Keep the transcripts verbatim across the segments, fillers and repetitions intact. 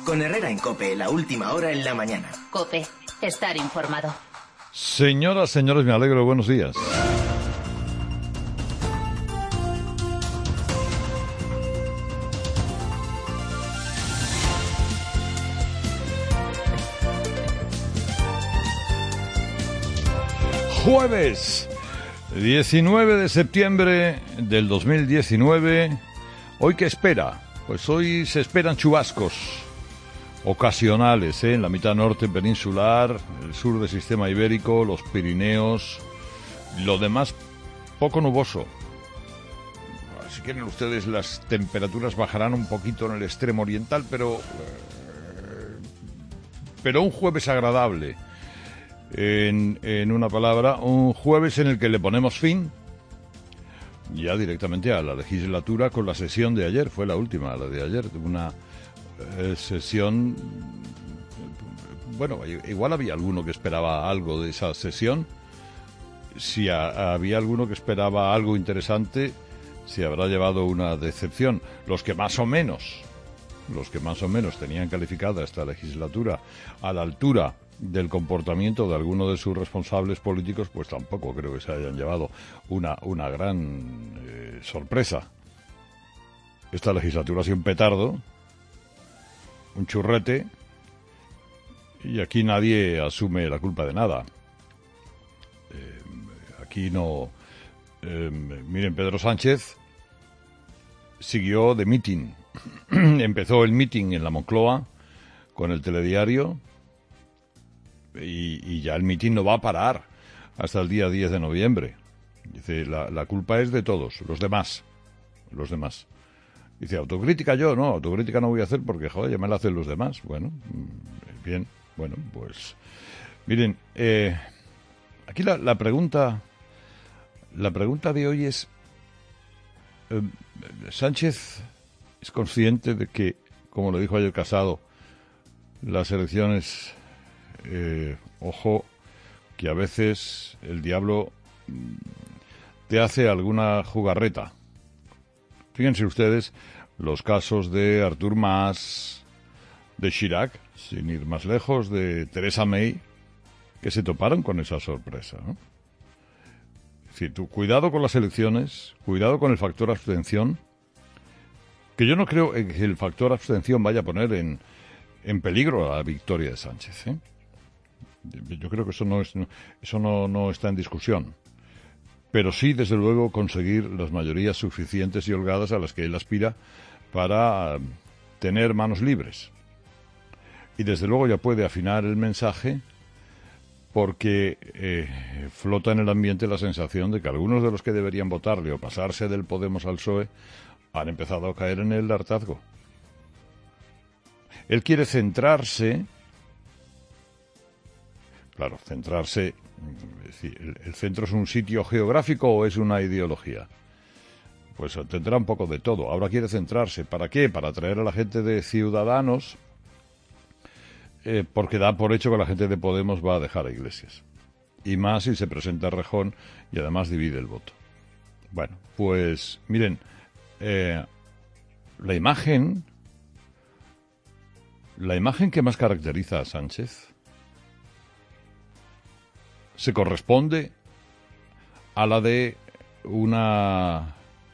Con Herrera en COPE, la última hora en la mañana. COPE, estar informado. Señoras, señores, me alegro. Buenos días. Jueves, diecinueve de septiembre del dos mil diecinueve. ¿Hoy qué espera? Pues hoy se esperan chubascos ocasionales, ¿eh? En la mitad norte peninsular, el sur del sistema ibérico, los Pirineos, lo demás poco nuboso. Si quieren ustedes, las temperaturas bajarán un poquito en el extremo oriental, pero, eh, pero un jueves agradable. En, en una palabra, un jueves en el que le ponemos fin ya directamente a la legislatura con la sesión de ayer. Fue la última, la de ayer, una eh, sesión. Bueno, igual había alguno que esperaba algo de esa sesión. Si a, había alguno que esperaba algo interesante, se habrá llevado una decepción. Los que más o menos, los que más o menos tenían calificada esta legislatura a la altura del comportamiento de alguno de sus responsables políticos, pues tampoco creo que se hayan llevado una, una gran eh, sorpresa. Esta legislatura ha sido un petardo, un churrete, y aquí nadie asume la culpa de nada. Eh, aquí no... Eh, miren, Pedro Sánchez siguió de meeting. Empezó el meeting en la Moncloa con el telediario. Y, y ya el mitin no va a parar hasta el día diez de noviembre. Dice, la, la culpa es de todos, los demás. Los demás. Dice, autocrítica yo, no, autocrítica no voy a hacer porque, joder, ya me la hacen los demás. Bueno, bien, bueno, pues... Miren, eh, aquí la, la pregunta... La pregunta de hoy es... Eh, Sánchez es consciente de que, como le dijo ayer Casado, las elecciones... Eh, ojo, que a veces el diablo te hace alguna jugarreta. Fíjense ustedes los casos de Artur Mas, de Chirac, sin ir más lejos, de Theresa May, que se toparon con esa sorpresa, ¿no? Es decir, tú, cuidado con las elecciones, cuidado con el factor abstención, que yo no creo que el factor abstención vaya a poner en, en peligro la victoria de Sánchez, ¿eh? Yo creo que eso no es, eso no, no está en discusión. Pero sí, desde luego, conseguir las mayorías suficientes y holgadas a las que él aspira para tener manos libres. Y desde luego ya puede afinar el mensaje porque eh, flota en el ambiente la sensación de que algunos de los que deberían votarle o pasarse del Podemos al P S O E han empezado a caer en el hartazgo. Él quiere centrarse... Claro, centrarse, es decir, el, el centro es un sitio geográfico o es una ideología. Pues tendrá un poco de todo. Ahora quiere centrarse. ¿Para qué? Para atraer a la gente de Ciudadanos, eh, porque da por hecho que la gente de Podemos va a dejar a Iglesias. Y más si se presenta a Rejón y además divide el voto. Bueno, pues miren, eh, la imagen, la imagen que más caracteriza a Sánchez se corresponde a la de una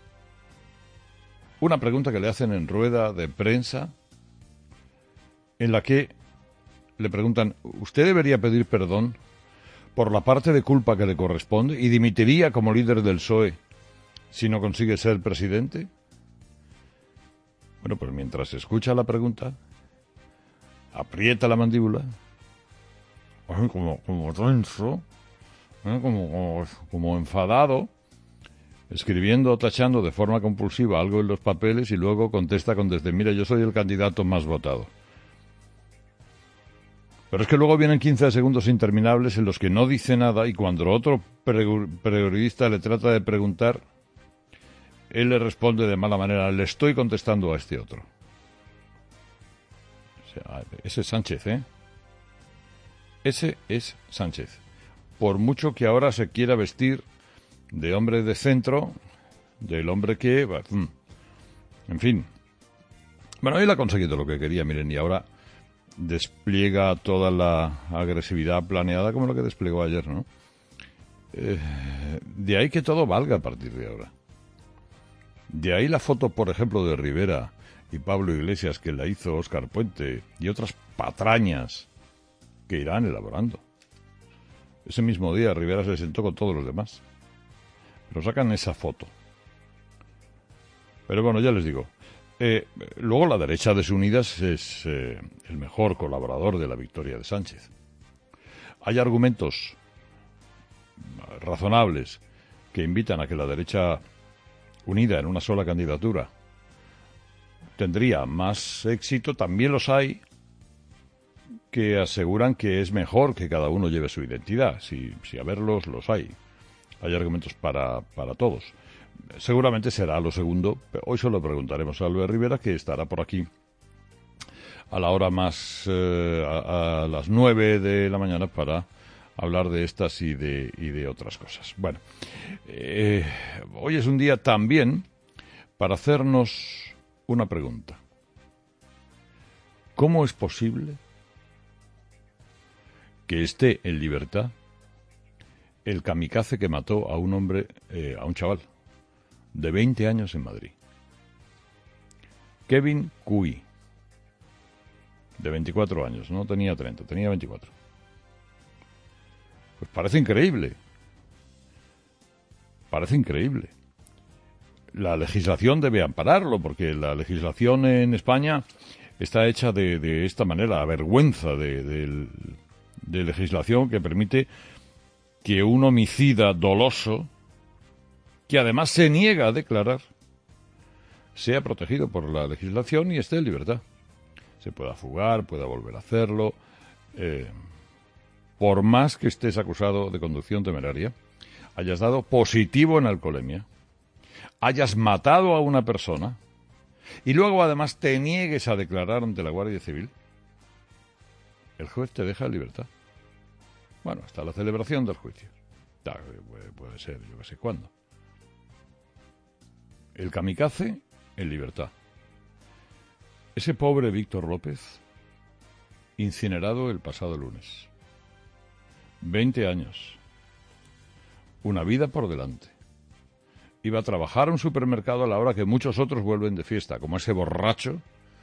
una pregunta que le hacen en rueda de prensa en la que le preguntan, ¿usted debería pedir perdón por la parte de culpa que le corresponde y dimitiría como líder del P S O E si no consigue ser presidente? Bueno, pues mientras escucha la pregunta, aprieta la mandíbula, como, como tenso, ¿eh? como, como, como enfadado, escribiendo o tachando de forma compulsiva algo en los papeles y luego contesta con desde, mira, yo soy el candidato más votado. Pero es que luego vienen quince segundos interminables en los que no dice nada y cuando otro periodista le trata de preguntar, él le responde de mala manera, le estoy contestando a este otro. O sea, ese es Sánchez, ¿eh? Ese es Sánchez. Por mucho que ahora se quiera vestir de hombre de centro, del hombre que... En fin. Bueno, él ha conseguido lo que quería, miren, y ahora despliega toda la agresividad planeada como lo que desplegó ayer, ¿no? Eh, de ahí que todo valga a partir de ahora. De ahí la foto, por ejemplo, de Rivera y Pablo Iglesias, que la hizo Óscar Puente, y otras patrañas que irán elaborando. Ese mismo día Rivera se sentó con todos los demás. Pero sacan esa foto. Pero bueno, ya les digo. Eh, luego la derecha desunidas es eh, el mejor colaborador de la victoria de Sánchez. Hay argumentos razonables que invitan a que la derecha unida en una sola candidatura tendría más éxito. También los hay que aseguran que es mejor que cada uno lleve su identidad. Si, si a verlos, los hay. Hay argumentos para, para todos. Seguramente será lo segundo. Hoy se lo preguntaremos a Albert Rivera, que estará por aquí a la hora más, eh, a, a las nueve de la mañana, para hablar de estas y de, y de otras cosas. Bueno, eh, hoy es un día también para hacernos una pregunta. ¿Cómo es posible que esté en libertad el kamikaze que mató a un hombre, eh, a un chaval de veinte años en Madrid? Kevin Cui, de veinticuatro años, no tenía treinta, tenía veinticuatro. Pues parece increíble. Parece increíble. La legislación debe ampararlo, porque la legislación en España está hecha de, de esta manera, a vergüenza de, de, de legislación que permite que un homicida doloso, que además se niega a declarar, sea protegido por la legislación y esté en libertad. Se pueda fugar, pueda volver a hacerlo, eh, por más que estés acusado de conducción temeraria, hayas dado positivo en alcoholemia, hayas matado a una persona y luego además te niegues a declarar ante la Guardia Civil, el juez te deja en libertad. Bueno, hasta la celebración del juicio. Puede, puede ser, yo no sé cuándo. El kamikaze en libertad. Ese pobre Víctor López, incinerado el pasado lunes. veinte años. Una vida por delante. Iba a trabajar a un supermercado a la hora que muchos otros vuelven de fiesta, como ese borracho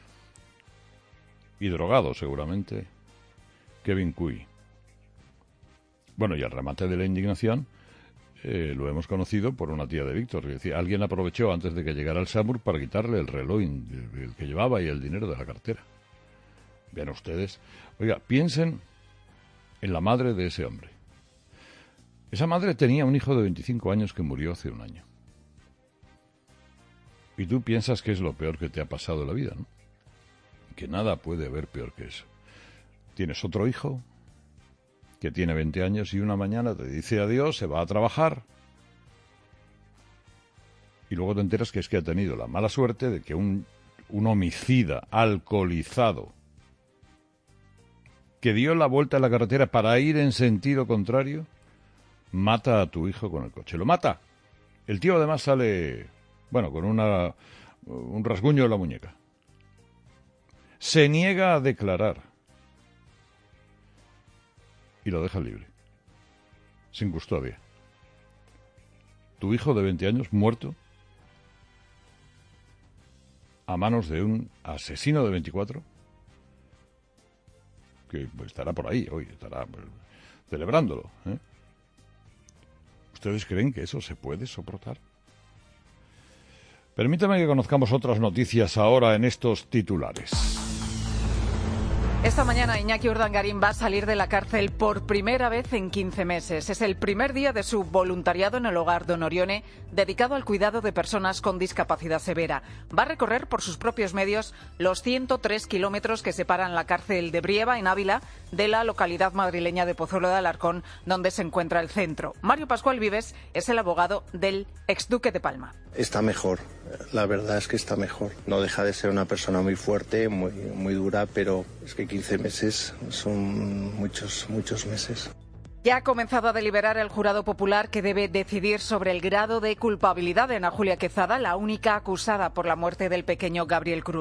y drogado seguramente, Kevin Cui. Bueno, y el remate de la indignación eh, lo hemos conocido por una tía de Víctor. Es decir, alguien aprovechó antes de que llegara el SAMUR para quitarle el reloj el, el que llevaba y el dinero de la cartera. Vean ustedes. Oiga, piensen en la madre de ese hombre. Esa madre tenía un hijo de veinticinco años que murió hace un año. Y tú piensas que es lo peor que te ha pasado en la vida, ¿no? Que nada puede haber peor que eso. Tienes otro hijo que tiene veinte años y una mañana te dice adiós, se va a trabajar. Y luego te enteras que es que ha tenido la mala suerte de que un, un homicida alcoholizado que dio la vuelta a la carretera para ir en sentido contrario, mata a tu hijo con el coche. Lo mata. El tío además sale, bueno, con una, un rasguño en la muñeca. Se niega a declarar. Y lo deja libre. Sin custodia. Tu hijo de veinte años muerto a manos de un asesino de veinticuatro que pues, estará por ahí hoy, estará pues, celebrándolo, ¿eh? ¿Ustedes creen que eso se puede soportar? Permítame que conozcamos otras noticias ahora en estos titulares. Esta mañana Iñaki Urdangarín va a salir de la cárcel por primera vez en quince meses. Es el primer día de su voluntariado en el hogar Don Orione, dedicado al cuidado de personas con discapacidad severa. Va a recorrer por sus propios medios los ciento tres kilómetros que separan la cárcel de Brieva, en Ávila, de la localidad madrileña de Pozuelo de Alarcón, donde se encuentra el centro. Mario Pascual Vives es el abogado del exduque de Palma. Está mejor, la verdad es que está mejor. No deja de ser una persona muy fuerte, muy, muy dura, pero es que quince meses son muchos, muchos meses. Ya ha comenzado a deliberar el jurado popular que debe decidir sobre el grado de culpabilidad de Ana Julia Quezada, la única acusada por la muerte del pequeño Gabriel Cruz.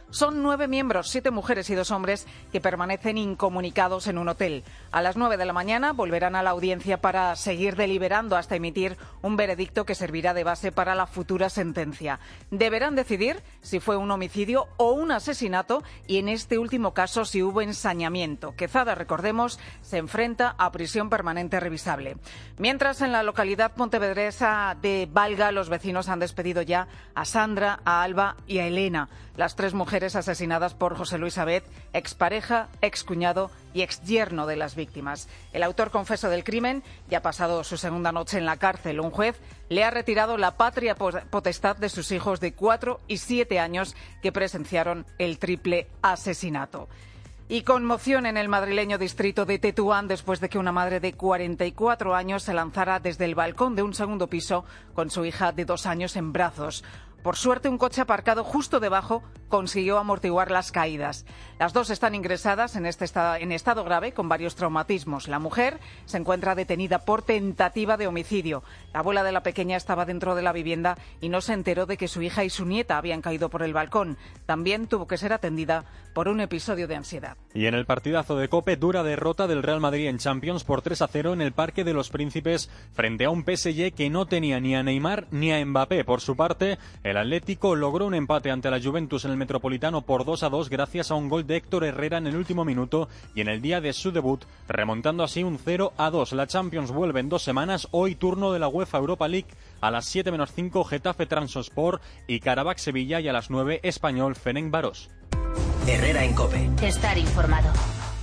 Son nueve miembros, siete mujeres y dos hombres, que permanecen incomunicados en un hotel. A las nueve de la mañana volverán a la audiencia para seguir deliberando hasta emitir un veredicto que servirá de base para la futura sentencia. Deberán decidir si fue un homicidio o un asesinato y, en este último caso, si hubo ensañamiento. Quezada, recordemos, se enfrenta a prisión permanente revisable. Mientras, en la localidad pontevedresa de Valga, los vecinos han despedido ya a Sandra, a Alba y a Elena, las tres mujeres asesinadas por José Luis Abet, expareja, excuñado y exyerno de las víctimas. El autor confeso del crimen ya ha pasado su segunda noche en la cárcel. Un juez le ha retirado la patria potestad de sus hijos de cuatro y siete años que presenciaron el triple asesinato. Y conmoción en el madrileño distrito de Tetuán después de que una madre de cuarenta y cuatro años se lanzara desde el balcón de un segundo piso con su hija de dos años en brazos. Por suerte, un coche aparcado justo debajo consiguió amortiguar las caídas. Las dos están ingresadas en, este estado, en estado grave con varios traumatismos. La mujer se encuentra detenida por tentativa de homicidio. La abuela de la pequeña estaba dentro de la vivienda y no se enteró de que su hija y su nieta habían caído por el balcón. También tuvo que ser atendida por un episodio de ansiedad. Y en el partidazo de COPE, dura derrota del Real Madrid en Champions por tres a cero en el Parque de los Príncipes frente a un P S G que no tenía ni a Neymar ni a Mbappé. Por su parte, el Atlético logró un empate ante la Juventus en el Metropolitano por dos a dos gracias a un gol de Héctor Herrera en el último minuto y en el día de su debut, remontando así un cero a dos. La Champions vuelve en dos semanas. Hoy turno de la UEFA Europa League a las siete menos cinco, Getafe Trabzonspor y Karabakh Sevilla, y a las nueve, Español Ferencváros. Herrera en COPE. Estar informado.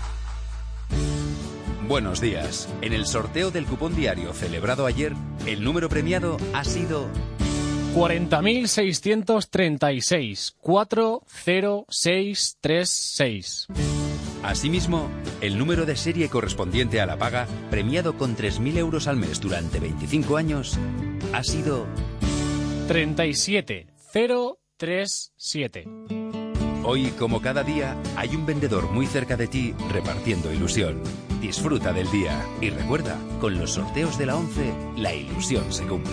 Buenos días. En el sorteo del cupón diario celebrado ayer, el número premiado ha sido cuarenta mil seiscientos treinta y seis, cuatro cero seis tres seis. Asimismo, el número de serie correspondiente a la paga, premiado con tres mil euros al mes durante veinticinco años, ha sido treinta y siete cero treinta y siete. Hoy, como cada día, hay un vendedor muy cerca de ti repartiendo ilusión. Disfruta del día y recuerda, con los sorteos de la once, la ilusión se cumple.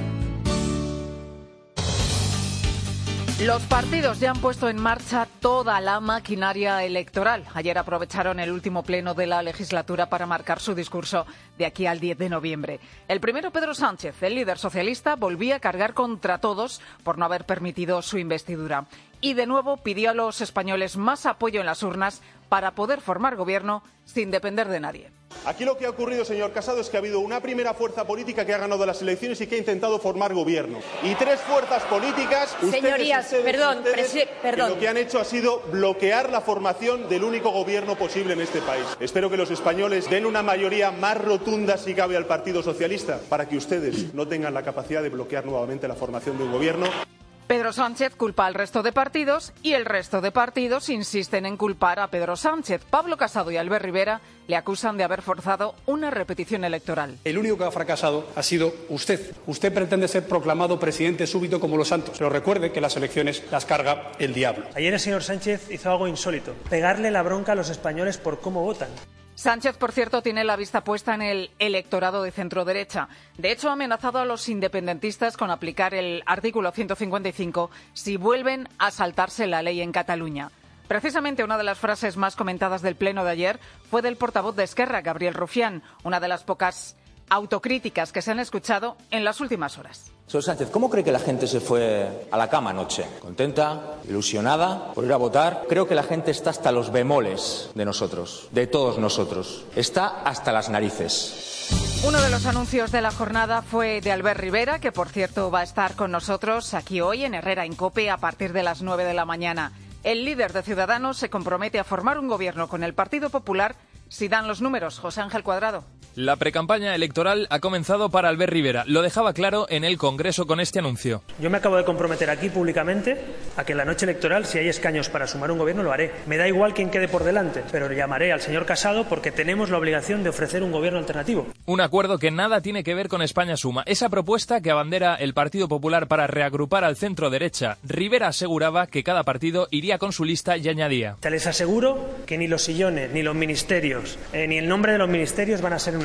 Los partidos ya han puesto en marcha toda la maquinaria electoral. Ayer aprovecharon el último pleno de la legislatura para marcar su discurso de aquí al diez de noviembre. El primero, Pedro Sánchez, el líder socialista, volvía a cargar contra todos por no haber permitido su investidura. Y de nuevo pidió a los españoles más apoyo en las urnas para poder formar gobierno sin depender de nadie. Aquí lo que ha ocurrido, señor Casado, es que ha habido una primera fuerza política que ha ganado las elecciones y que ha intentado formar gobierno. Y tres fuerzas políticas, ustedes, Señorías, ustedes, perdón, ustedes, presi- perdón. que lo que han hecho ha sido bloquear la formación del único gobierno posible en este país. Espero que los españoles den una mayoría más rotunda, si cabe, al Partido Socialista, para que ustedes no tengan la capacidad de bloquear nuevamente la formación de un gobierno. Pedro Sánchez culpa al resto de partidos y el resto de partidos insisten en culpar a Pedro Sánchez. Pablo Casado y Albert Rivera le acusan de haber forzado una repetición electoral. El único que ha fracasado ha sido usted. Usted pretende ser proclamado presidente súbito como los santos, pero recuerde que las elecciones las carga el diablo. Ayer el señor Sánchez hizo algo insólito, pegarle la bronca a los españoles por cómo votan. Sánchez, por cierto, tiene la vista puesta en el electorado de centro-derecha. De hecho, ha amenazado a los independentistas con aplicar el artículo ciento cincuenta y cinco si vuelven a saltarse la ley en Cataluña. Precisamente una de las frases más comentadas del pleno de ayer fue del portavoz de Esquerra, Gabriel Rufián, una de las pocas autocríticas que se han escuchado en las últimas horas. Señor Sánchez, ¿cómo cree que la gente se fue a la cama anoche? ¿Contenta? ¿Ilusionada por ir a votar? Creo que la gente está hasta los bemoles de nosotros, de todos nosotros. Está hasta las narices. Uno de los anuncios de la jornada fue de Albert Rivera, que por cierto va a estar con nosotros aquí hoy en Herrera en COPE a partir de las nueve de la mañana. El líder de Ciudadanos se compromete a formar un gobierno con el Partido Popular si dan los números. José Ángel Cuadrado. La precampaña electoral ha comenzado para Albert Rivera. Lo dejaba claro en el Congreso con este anuncio. Yo me acabo de comprometer aquí públicamente a que en la noche electoral, si hay escaños para sumar un gobierno, lo haré. Me da igual quién quede por delante, pero llamaré al señor Casado porque tenemos la obligación de ofrecer un gobierno alternativo. Un acuerdo que nada tiene que ver con España Suma. Esa propuesta que abandera el Partido Popular para reagrupar al centro-derecha. Rivera aseguraba que cada partido iría con su lista y añadía: Te les aseguro que ni los sillones, ni los ministerios, eh, ni el nombre de los ministerios van a ser un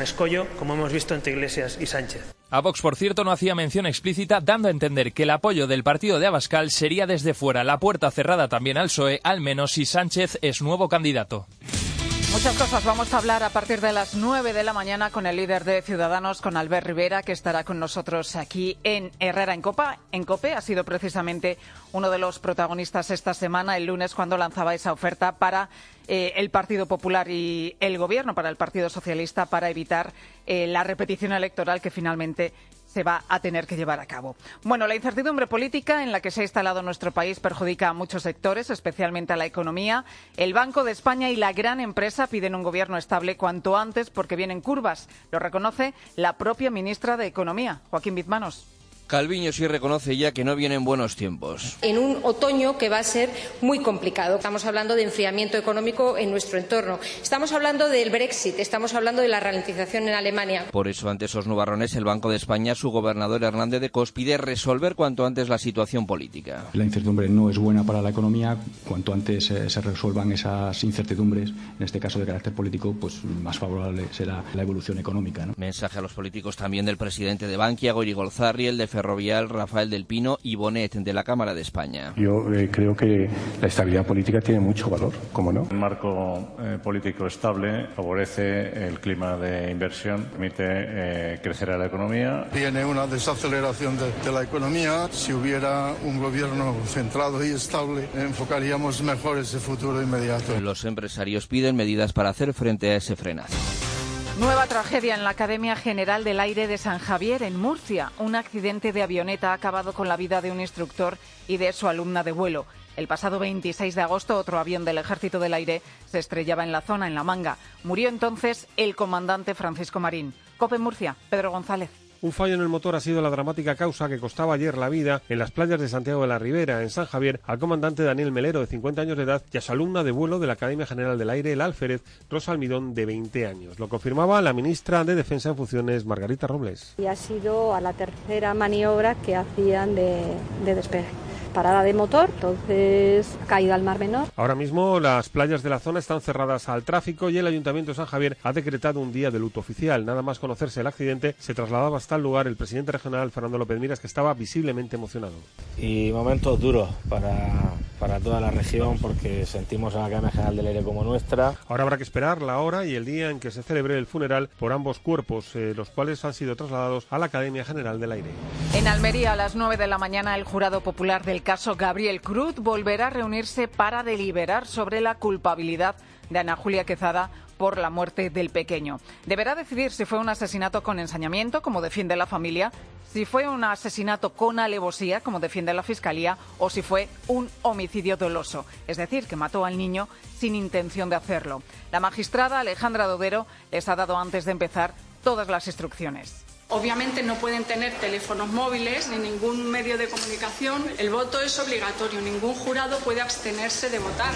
escollo, como hemos visto entre Iglesias y Sánchez. A Vox, por cierto, no hacía mención explícita, dando a entender que el apoyo del partido de Abascal sería desde fuera, la puerta cerrada también al P S O E, al menos si Sánchez es nuevo candidato. Muchas cosas vamos a hablar a partir de las nueve de la mañana con el líder de Ciudadanos, con Albert Rivera, que estará con nosotros aquí en Herrera en Copa. En COPE ha sido precisamente uno de los protagonistas esta semana, el lunes, cuando lanzaba esa oferta para eh, el Partido Popular y el Gobierno, para el Partido Socialista, para evitar eh, la repetición electoral que finalmente se va a tener que llevar a cabo. Bueno, la incertidumbre política en la que se ha instalado nuestro país perjudica a muchos sectores, especialmente a la economía. El Banco de España y la gran empresa piden un gobierno estable cuanto antes porque vienen curvas. Lo reconoce la propia ministra de Economía, Joaquín Bizmanos. Calviño sí reconoce ya que no vienen buenos tiempos. En un otoño que va a ser muy complicado. Estamos hablando de enfriamiento económico en nuestro entorno. Estamos hablando del Brexit, estamos hablando de la ralentización en Alemania. Por eso, ante esos nubarrones, el Banco de España, su gobernador Hernández de Cos, pide resolver cuanto antes la situación política. La incertidumbre no es buena para la economía. Cuanto antes eh, se resuelvan esas incertidumbres, en este caso de carácter político, pues más favorable será la evolución económica, ¿no? Mensaje a los políticos también del presidente de Bankia, Goyri Golzarri, el de Ferrovial, Rafael del Pino, y Bonet, de la Cámara de España. Yo eh, creo que la estabilidad política tiene mucho valor, ¿cómo no? Un marco eh, político estable favorece el clima de inversión, permite eh, crecer a la economía. Viene una desaceleración de, de la economía. Si hubiera un gobierno centrado y estable, enfocaríamos mejor ese futuro inmediato. Los empresarios piden medidas para hacer frente a ese frenazo. Nueva tragedia en la Academia General del Aire de San Javier, en Murcia. Un accidente de avioneta ha acabado con la vida de un instructor y de su alumna de vuelo. El pasado veintiséis de agosto, otro avión del Ejército del Aire se estrellaba en la zona, en La Manga. Murió entonces el comandante Francisco Marín. COPE Murcia, Pedro González. Un fallo en el motor ha sido la dramática causa que costaba ayer la vida en las playas de Santiago de la Ribera, en San Javier, al comandante Daniel Melero, de cincuenta años de edad, y a su alumna de vuelo de la Academia General del Aire, el alférez Rosa Almidón, de veinte años. Lo confirmaba la ministra de Defensa en funciones, Margarita Robles. Y ha sido a la tercera maniobra que hacían de, de despegue. Parada de motor, entonces caída al Mar Menor. Ahora mismo las playas de la zona están cerradas al tráfico y el Ayuntamiento de San Javier ha decretado un día de luto oficial. Nada más conocerse el accidente, se trasladaba hasta el lugar el presidente regional, Fernando López Miras, que estaba visiblemente emocionado. Y momentos duros para, para toda la región, porque sentimos a la Academia General del Aire como nuestra. Ahora habrá que esperar la hora y el día en que se celebre el funeral por ambos cuerpos, eh, los cuales han sido trasladados a la Academia General del Aire. En Almería, a las nueve de la mañana, el jurado popular del caso Gabriel Cruz volverá a reunirse para deliberar sobre la culpabilidad de Ana Julia Quezada por la muerte del pequeño. Deberá decidir si fue un asesinato con ensañamiento, como defiende la familia, si fue un asesinato con alevosía, como defiende la Fiscalía, o si fue un homicidio doloso, es decir, que mató al niño sin intención de hacerlo. La magistrada Alejandra Dodero les ha dado antes de empezar todas las instrucciones. Obviamente no pueden tener teléfonos móviles ni ningún medio de comunicación. El voto es obligatorio, ningún jurado puede abstenerse de votar.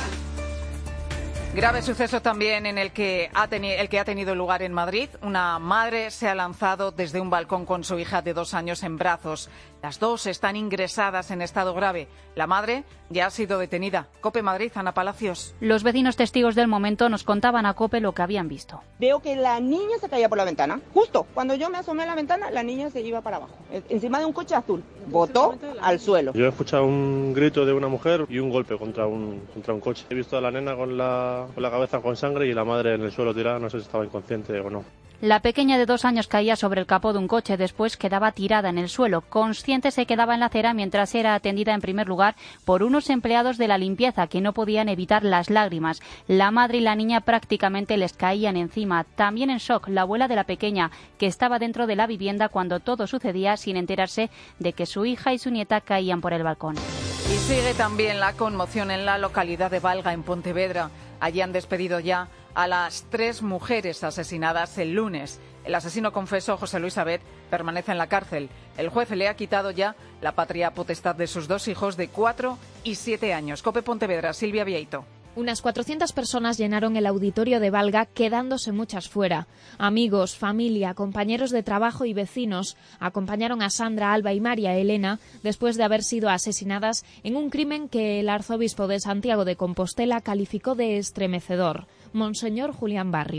Grave suceso también en el que ha teni- el que ha tenido lugar en Madrid. Una madre se ha lanzado desde un balcón con su hija de dos años en brazos. Las dos están ingresadas en estado grave. La madre ya ha sido detenida. COPE Madrid, Ana Palacios. Los vecinos testigos del momento nos contaban a COPE lo que habían visto. Veo que la niña se caía por la ventana. Justo cuando yo me asomé a la ventana, la niña se iba para abajo, encima de un coche azul. Botó al suelo. Yo he escuchado un grito de una mujer y un golpe contra un, contra un coche. He visto a la nena con la, con la cabeza con sangre y la madre en el suelo tirada, no sé si estaba inconsciente o no. La pequeña de dos años caía sobre el capó de un coche, después quedaba tirada en el suelo. Consciente se quedaba en la acera mientras era atendida en primer lugar por unos empleados de la limpieza que no podían evitar las lágrimas. La madre y la niña prácticamente les caían encima. También en shock la abuela de la pequeña, que estaba dentro de la vivienda cuando todo sucedía sin enterarse de que su hija y su nieta caían por el balcón. Y sigue también la conmoción en la localidad de Valga, en Pontevedra. Allí han despedido ya a las tres mujeres asesinadas el lunes. El asesino confeso, José Luis Abet, permanece en la cárcel. El juez le ha quitado ya la patria potestad de sus dos hijos de cuatro y siete años. COPE Pontevedra, Silvia Vieito. Unas cuatrocientas personas llenaron el auditorio de Valga, quedándose muchas fuera. Amigos, familia, compañeros de trabajo y vecinos acompañaron a Sandra, Alba y María Elena después de haber sido asesinadas en un crimen que el arzobispo de Santiago de Compostela calificó de estremecedor. Monseñor Julián Barrio.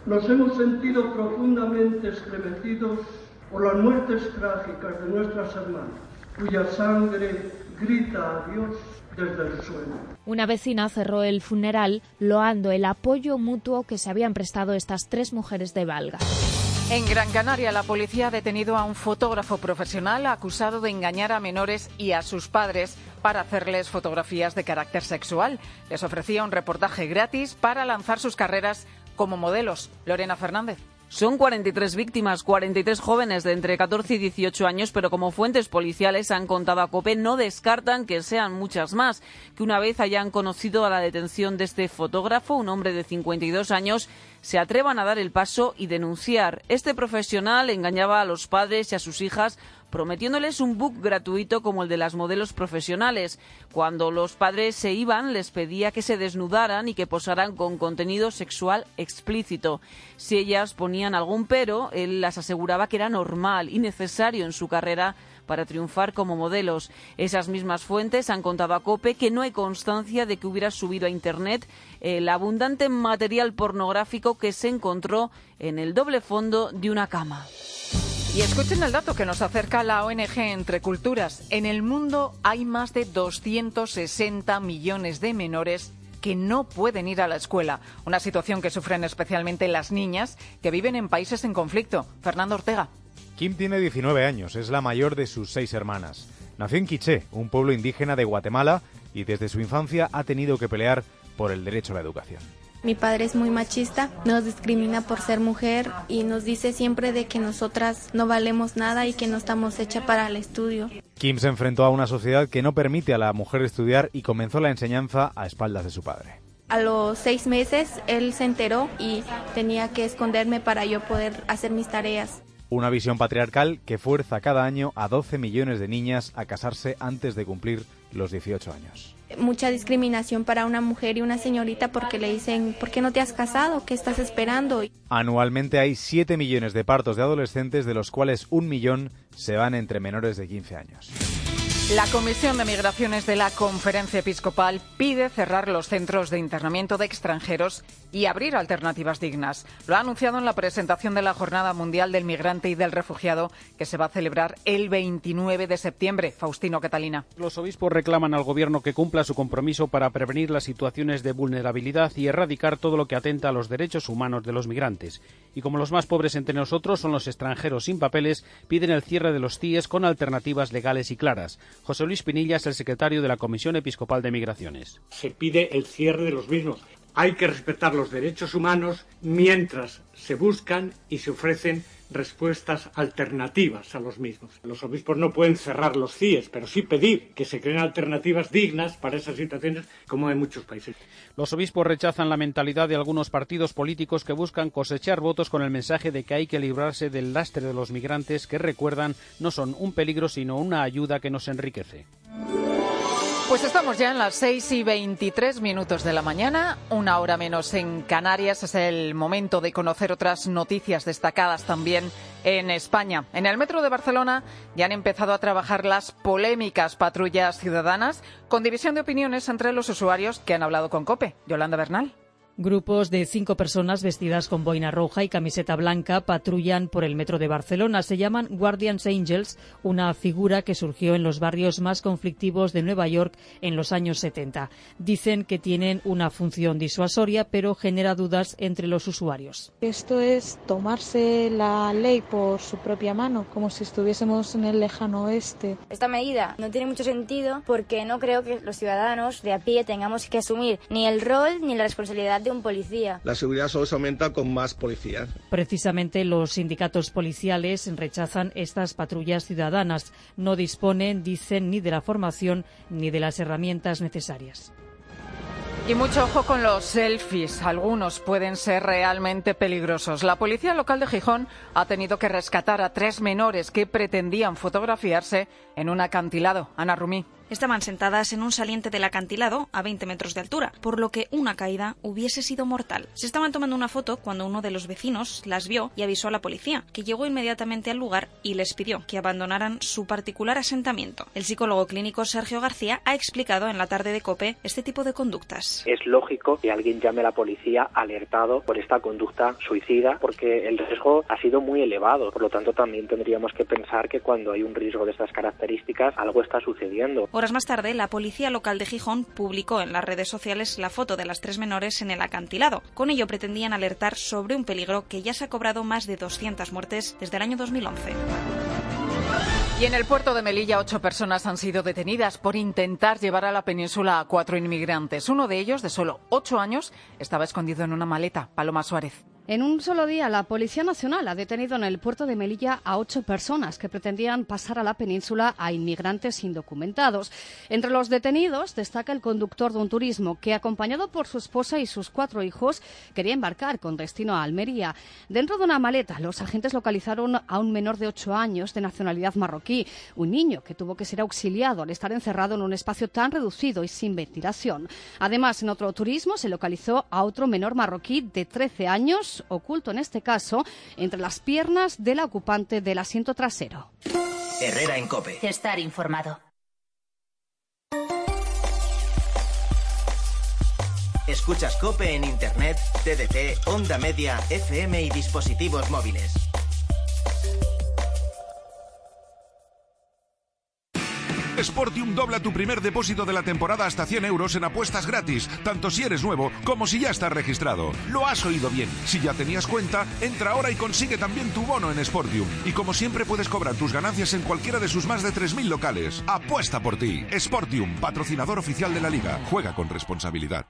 Nos hemos sentido profundamente estremecidos por las muertes trágicas de nuestras hermanas, cuya sangre grita a Dios desde el suelo. Una vecina cerró el funeral loando el apoyo mutuo que se habían prestado estas tres mujeres de Valga. En Gran Canaria, la policía ha detenido a un fotógrafo profesional acusado de engañar a menores y a sus padres para hacerles fotografías de carácter sexual. Les ofrecía un reportaje gratis para lanzar sus carreras como modelos. Lorena Fernández. Son cuarenta y tres víctimas, cuarenta y tres jóvenes de entre catorce y dieciocho años, pero como fuentes policiales han contado a COPE, no descartan que sean muchas más, que una vez hayan conocido a la detención de este fotógrafo, un hombre de cincuenta y dos años, se atrevan a dar el paso y denunciar. Este profesional engañaba a los padres y a sus hijas prometiéndoles un book gratuito como el de las modelos profesionales. Cuando los padres se iban, les pedía que se desnudaran y que posaran con contenido sexual explícito. Si ellas ponían algún pero, él las aseguraba que era normal y necesario en su carrera para triunfar como modelos. Esas mismas fuentes han contado a COPE que no hay constancia de que hubiera subido a Internet el abundante material pornográfico que se encontró en el doble fondo de una cama. Y escuchen el dato que nos acerca la O N G Entre Culturas. En el mundo hay más de doscientos sesenta millones de menores que no pueden ir a la escuela. Una situación que sufren especialmente las niñas que viven en países en conflicto. Fernando Ortega. Kim tiene diecinueve años, es la mayor de sus seis hermanas. Nació en Quiché, un pueblo indígena de Guatemala, y desde su infancia ha tenido que pelear por el derecho a la educación. Mi padre es muy machista, nos discrimina por ser mujer y nos dice siempre de que nosotras no valemos nada y que no estamos hechas para el estudio. Kim se enfrentó a una sociedad que no permite a la mujer estudiar y comenzó la enseñanza a espaldas de su padre. A los seis meses él se enteró y tenía que esconderme para yo poder hacer mis tareas. Una visión patriarcal que fuerza cada año a doce millones de niñas a casarse antes de cumplir los dieciocho años. Mucha discriminación para una mujer y una señorita porque le dicen, ¿por qué no te has casado? ¿Qué estás esperando? Anualmente hay siete millones de partos de adolescentes, de los cuales un millón se van entre menores de quince años. La Comisión de Migraciones de la Conferencia Episcopal pide cerrar los centros de internamiento de extranjeros y abrir alternativas dignas. Lo ha anunciado en la presentación de la Jornada Mundial del Migrante y del Refugiado, que se va a celebrar el veintinueve de septiembre. Faustino Catalina. Los obispos reclaman al Gobierno que cumpla su compromiso para prevenir las situaciones de vulnerabilidad y erradicar todo lo que atenta a los derechos humanos de los migrantes. Y como los más pobres entre nosotros son los extranjeros sin papeles, piden el cierre de los C I E S con alternativas legales y claras. José Luis Pinilla es el secretario de la Comisión Episcopal de Migraciones. Se pide el cierre de los mismos. Hay que respetar los derechos humanos mientras se buscan y se ofrecen respuestas alternativas a los mismos. Los obispos no pueden cerrar los C I E S, pero sí pedir que se creen alternativas dignas para esas situaciones, como en muchos países. Los obispos rechazan la mentalidad de algunos partidos políticos que buscan cosechar votos con el mensaje de que hay que librarse del lastre de los migrantes, que, recuerdan, no son un peligro sino una ayuda que nos enriquece. Pues estamos ya en las seis y veintitrés minutos de la mañana, una hora menos en Canarias. Es el momento de conocer otras noticias destacadas también en España. En el metro de Barcelona ya han empezado a trabajar las polémicas patrullas ciudadanas, con división de opiniones entre los usuarios que han hablado con COPE. Yolanda Bernal. Grupos de cinco personas vestidas con boina roja y camiseta blanca patrullan por el metro de Barcelona. Se llaman Guardians Angels, una figura que surgió en los barrios más conflictivos de Nueva York en los años setenta. Dicen que tienen una función disuasoria, pero genera dudas entre los usuarios. Esto es tomarse la ley por su propia mano, como si estuviésemos en el lejano oeste. Esta medida no tiene mucho sentido porque no creo que los ciudadanos de a pie tengamos que asumir ni el rol ni la responsabilidad de un policía. La seguridad solo se aumenta con más policías. Precisamente los sindicatos policiales rechazan estas patrullas ciudadanas. No disponen, dicen, ni de la formación ni de las herramientas necesarias. Y mucho ojo con los selfies. Algunos pueden ser realmente peligrosos. La policía local de Gijón ha tenido que rescatar a tres menores que pretendían fotografiarse en un acantilado. Ana Rumí. Estaban sentadas en un saliente del acantilado a veinte metros de altura, por lo que una caída hubiese sido mortal. Se estaban tomando una foto cuando uno de los vecinos las vio y avisó a la policía, que llegó inmediatamente al lugar y les pidió que abandonaran su particular asentamiento. El psicólogo clínico Sergio García ha explicado en la tarde de COPE este tipo de conductas. Es lógico que alguien llame a la policía alertado por esta conducta suicida, porque el riesgo ha sido muy elevado. Por lo tanto, también tendríamos que pensar que cuando hay un riesgo de estas características, algo está sucediendo. Horas más tarde, la policía local de Gijón publicó en las redes sociales la foto de las tres menores en el acantilado. Con ello pretendían alertar sobre un peligro que ya se ha cobrado más de doscientas muertes desde el año dos mil once. Y en el puerto de Melilla, ocho personas han sido detenidas por intentar llevar a la península a cuatro inmigrantes. Uno de ellos, de solo ocho años, estaba escondido en una maleta. Paloma Suárez. En un solo día, la Policía Nacional ha detenido en el puerto de Melilla a ocho personas que pretendían pasar a la península a inmigrantes indocumentados. Entre los detenidos destaca el conductor de un turismo que, acompañado por su esposa y sus cuatro hijos, quería embarcar con destino a Almería. Dentro de una maleta, los agentes localizaron a un menor de ocho años de nacionalidad marroquí, un niño que tuvo que ser auxiliado al estar encerrado en un espacio tan reducido y sin ventilación. Además, en otro turismo se localizó a otro menor marroquí de trece años, oculto en este caso entre las piernas de la ocupante del asiento trasero. Herrera en COPE. Estar informado. Escuchas COPE en Internet, T D T, Onda Media, F M y dispositivos móviles. Sportium dobla tu primer depósito de la temporada hasta cien euros en apuestas gratis, tanto si eres nuevo como si ya estás registrado. Lo has oído bien. Si ya tenías cuenta, entra ahora y consigue también tu bono en Sportium. Y como siempre puedes cobrar tus ganancias en cualquiera de sus más de tres mil locales. Apuesta por ti. Sportium, patrocinador oficial de la Liga. Juega con responsabilidad.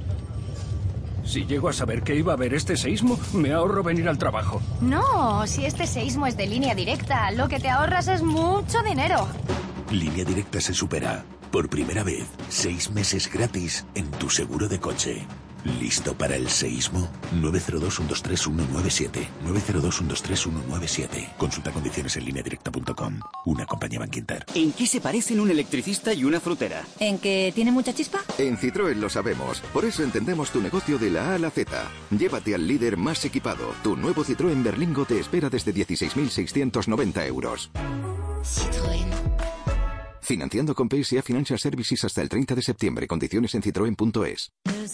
Si llego a saber que iba a haber este seísmo, me ahorro venir al trabajo. No, si este seísmo es de Línea Directa, lo que te ahorras es mucho dinero. Línea Directa se supera. Por primera vez, seis meses gratis en tu seguro de coche. ¿Listo para el seísmo? nueve cero dos, uno dos tres, uno nueve siete. nueve cero dos, uno dos tres, uno nueve siete. Consulta condiciones en línea directa punto com. Una compañía Bankinter. ¿En qué se parecen un electricista y una frutera? ¿En que tiene mucha chispa? En Citroën lo sabemos. Por eso entendemos tu negocio de la A a la Z. Llévate al líder más equipado. Tu nuevo Citroën Berlingo te espera desde dieciséis mil seiscientos noventa euros. Citroën. Financiando con P S A Financial Services hasta el treinta de septiembre. Condiciones en citroen punto es.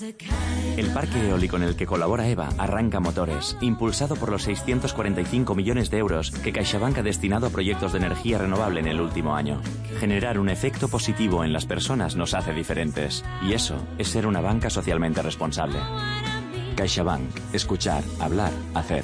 El parque eólico en el que colabora EVA arranca motores, impulsado por los seiscientos cuarenta y cinco millones de euros que CaixaBank ha destinado a proyectos de energía renovable en el último año. Generar un efecto positivo en las personas nos hace diferentes. Y eso es ser una banca socialmente responsable. CaixaBank. Escuchar, hablar, hacer.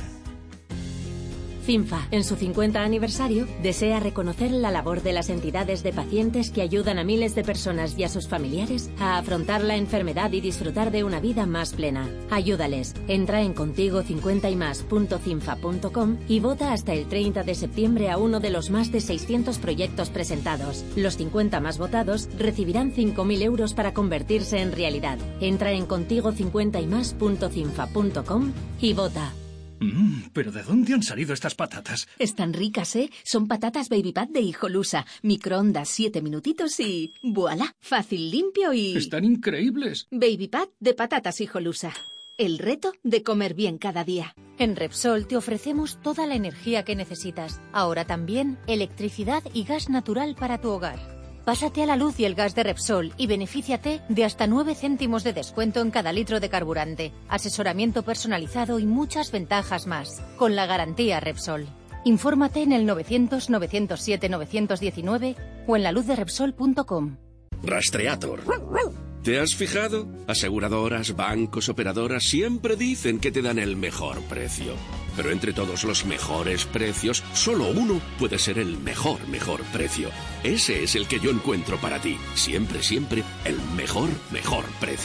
CINFA, en su cincuenta aniversario, desea reconocer la labor de las entidades de pacientes que ayudan a miles de personas y a sus familiares a afrontar la enfermedad y disfrutar de una vida más plena. Ayúdales. Entra en contigo cincuenta y más punto cinfa punto com y vota hasta el treinta de septiembre a uno de los más de seiscientos proyectos presentados. Los cincuenta más votados recibirán cinco mil euros para convertirse en realidad. Entra en contigo cincuenta y más punto cinfa punto com y vota. Mmm, ¿pero de dónde han salido estas patatas? Están ricas, ¿eh? Son patatas Baby Pat de Hijolusa. Microondas siete minutitos y... ¡voilá! Fácil, limpio y... ¡Están increíbles! Baby Pat de patatas Hijolusa. El reto de comer bien cada día. En Repsol te ofrecemos toda la energía que necesitas. Ahora también electricidad y gas natural para tu hogar. Pásate a la luz y el gas de Repsol y benefíciate de hasta nueve céntimos de descuento en cada litro de carburante, asesoramiento personalizado y muchas ventajas más, con la garantía Repsol. Infórmate en el novecientos, novecientos siete, novecientos diecinueve o en la luz de repsol punto com. Rastreator. ¿Te has fijado? Aseguradoras, bancos, operadoras siempre dicen que te dan el mejor precio. Pero entre todos los mejores precios, solo uno puede ser el mejor, mejor precio. Ese es el que yo encuentro para ti. Siempre, siempre, el mejor, mejor precio.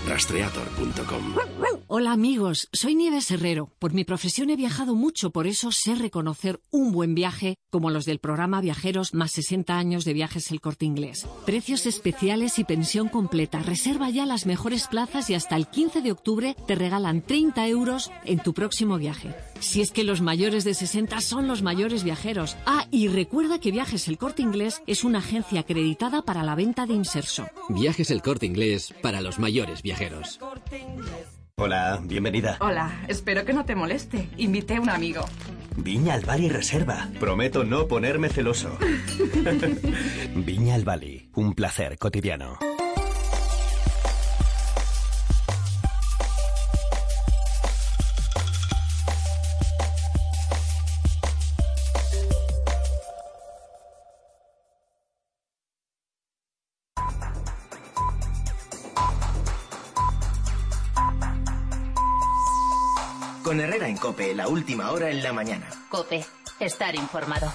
rastreator punto com. Hola amigos, soy Nieves Herrero. Por mi profesión he viajado mucho, por eso sé reconocer un buen viaje como los del programa Viajeros más sesenta años de Viajes El Corte Inglés. Precios especiales y pensión completa. Reserva ya las mejores plazas y hasta el quince de octubre te regalan treinta euros en tu próximo viaje. Si es que los mayores de sesenta son los mayores viajeros. Ah, y recuerda que Viajes El Corte Inglés es una agencia acreditada para la venta de inserso. Viajes El Corte Inglés para los mayores viajeros. Hola, bienvenida. Hola, espero que no te moleste. Invité a un amigo. Viña al Bali Reserva. Prometo no ponerme celoso. Viña al Bali, un placer cotidiano. Con Herrera en COPE, la última hora en la mañana. COPE, estar informado.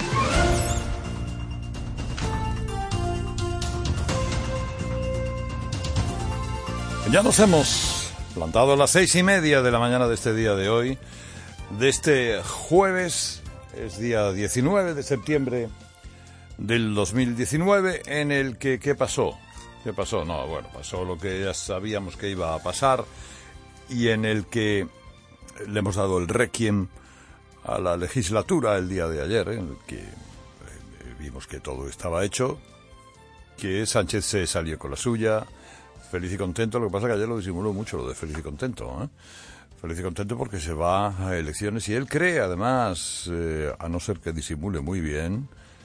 Ya nos hemos plantado a las seis y media de la mañana de este día de hoy, de este jueves, es día diecinueve de septiembre del dos mil diecinueve, en el que, ¿qué pasó? ¿Qué pasó? No, bueno, pasó lo que ya sabíamos que iba a pasar y en el que le hemos dado el requiem a la legislatura el día de ayer, ¿eh? En el que eh, vimos que todo estaba hecho, que Sánchez se salió con la suya, feliz y contento. Lo que pasa es que ayer lo disimuló mucho, lo de feliz y contento, ¿eh? Feliz y contento porque se va a elecciones y él cree, además, eh, a no ser que disimule muy bien,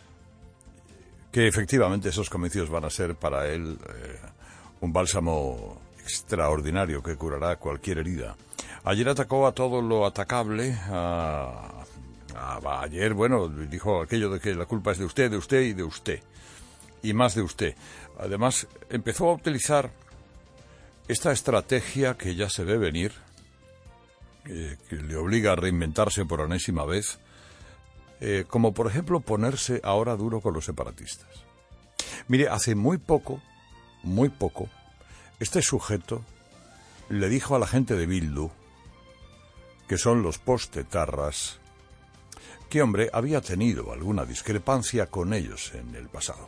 que efectivamente esos comicios van a ser para él eh, un bálsamo extraordinario que curará cualquier herida. Ayer atacó a todo lo atacable. A, a, ayer, bueno, dijo aquello de que la culpa es de usted, de usted y de usted. Y más de usted. Además, empezó a utilizar esta estrategia que ya se ve venir, eh, que le obliga a reinventarse por enésima vez, eh, como por ejemplo ponerse ahora duro con los separatistas. Mire, hace muy poco, muy poco, este sujeto le dijo a la gente de Bildu, que son los postetarras, que, hombre, había tenido alguna discrepancia con ellos en el pasado.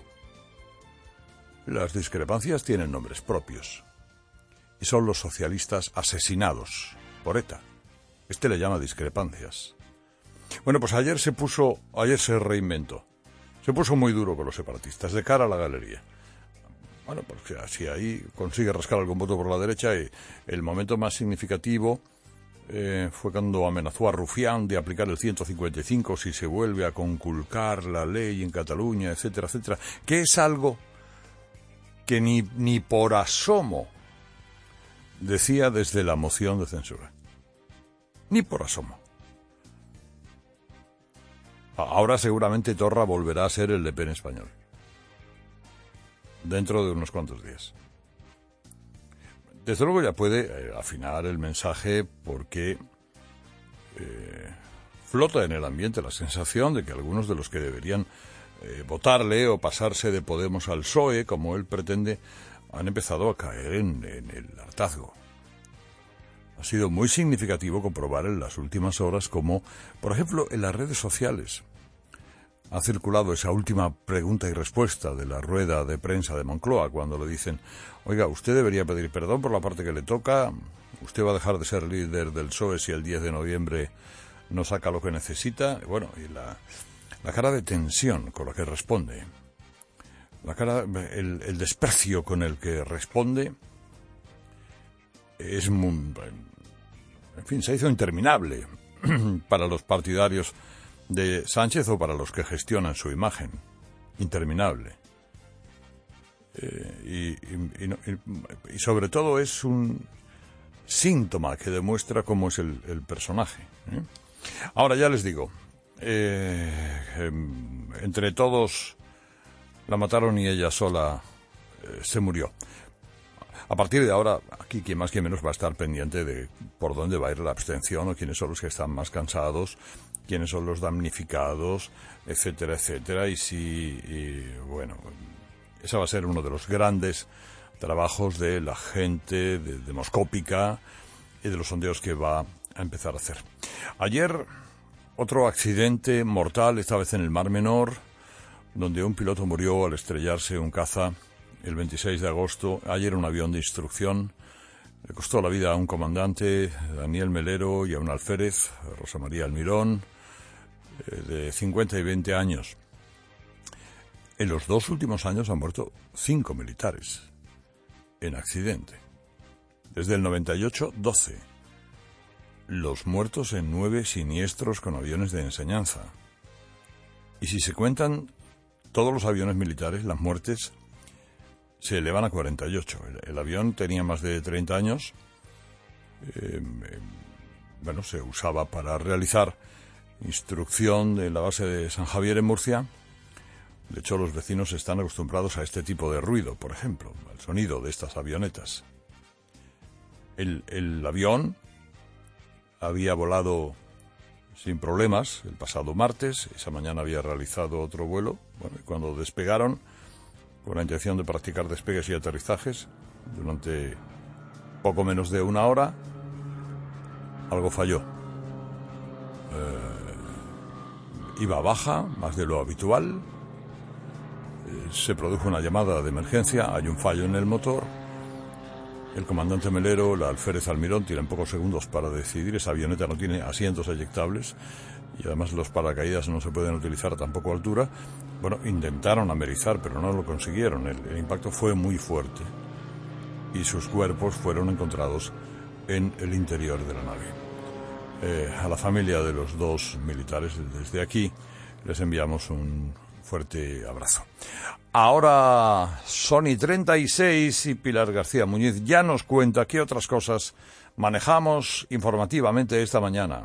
Las discrepancias tienen nombres propios, y son los socialistas asesinados por ETA. Este le llama discrepancias. Bueno, pues ayer se puso, ayer se reinventó. Se puso muy duro con los separatistas, de cara a la galería. Bueno, porque así ahí consigue rascar algún voto por la derecha y el momento más significativo eh, fue cuando amenazó a Rufián de aplicar el ciento cincuenta y cinco si se vuelve a conculcar la ley en Cataluña, etcétera, etcétera, que es algo que ni, ni por asomo decía desde la moción de censura. Ni por asomo. Ahora seguramente Torra volverá a ser el Le Pen español. Dentro de unos cuantos días. Desde luego ya puede eh, afinar el mensaje porque eh, flota en el ambiente la sensación de que algunos de los que deberían eh, votarle o pasarse de Podemos al P S O E, como él pretende, han empezado a caer en, en el hartazgo. Ha sido muy significativo comprobar en las últimas horas cómo, por ejemplo, en las redes sociales ha circulado esa última pregunta y respuesta de la rueda de prensa de Moncloa, cuando le dicen, oiga, usted debería pedir perdón por la parte que le toca, usted va a dejar de ser líder del P S O E si el diez de noviembre no saca lo que necesita. Bueno, y la, la cara de tensión con la que responde, la cara, el, el desprecio con el que responde, es muy, en fin, se hizo interminable para los partidarios de Sánchez o para los que gestionan su imagen. Interminable. Eh, y, y, y, y sobre todo es un síntoma que demuestra cómo es el, el personaje, ¿eh? Ahora ya les digo, eh, eh, entre todos la mataron y ella sola eh, se murió. A partir de ahora, aquí quien más quien menos va a estar pendiente de por dónde va a ir la abstención o quiénes son los que están más cansados, quiénes son los damnificados, etcétera, etcétera. Y si, y, bueno, ese va a ser uno de los grandes trabajos de la gente de demoscópica y de los sondeos que va a empezar a hacer. Ayer, otro accidente mortal, esta vez en el Mar Menor, donde un piloto murió al estrellarse un caza el veintiséis de agosto. Ayer un avión de instrucción le costó la vida a un comandante, Daniel Melero, y a un alférez, Rosa María Almirón, de cincuenta y veinte años. En los dos últimos años han muerto cinco militares en accidente. Desde el noventa y ocho, doce. Los muertos en nueve siniestros con aviones de enseñanza. Y si se cuentan todos los aviones militares, las muertes se elevan a cuarenta y ocho. El, el avión tenía más de treinta años. Eh, eh, bueno, se usaba para realizar instrucción de la base de San Javier en Murcia. De hecho, los vecinos están acostumbrados a este tipo de ruido, por ejemplo, al sonido de estas avionetas. El, el avión había volado sin problemas el pasado martes. Esa mañana había realizado otro vuelo. Bueno, y cuando despegaron, con la intención de practicar despegues y aterrizajes, durante poco menos de una hora, algo falló. Eh, iba baja, más de lo habitual. Eh, se produjo una llamada de emergencia, hay un fallo en el motor. El comandante Melero, la alférez Almirón, tienen pocos segundos para decidir. Esa avioneta no tiene asientos eyectables y además los paracaídas no se pueden utilizar a tan poca altura. Bueno, intentaron amerizar, pero no lo consiguieron. El, el impacto fue muy fuerte y sus cuerpos fueron encontrados en el interior de la nave. Eh, a la familia de los dos militares, desde aquí, les enviamos un fuerte abrazo. Ahora Sony treinta y seis y Pilar García Muñiz ya nos cuenta qué otras cosas manejamos informativamente esta mañana.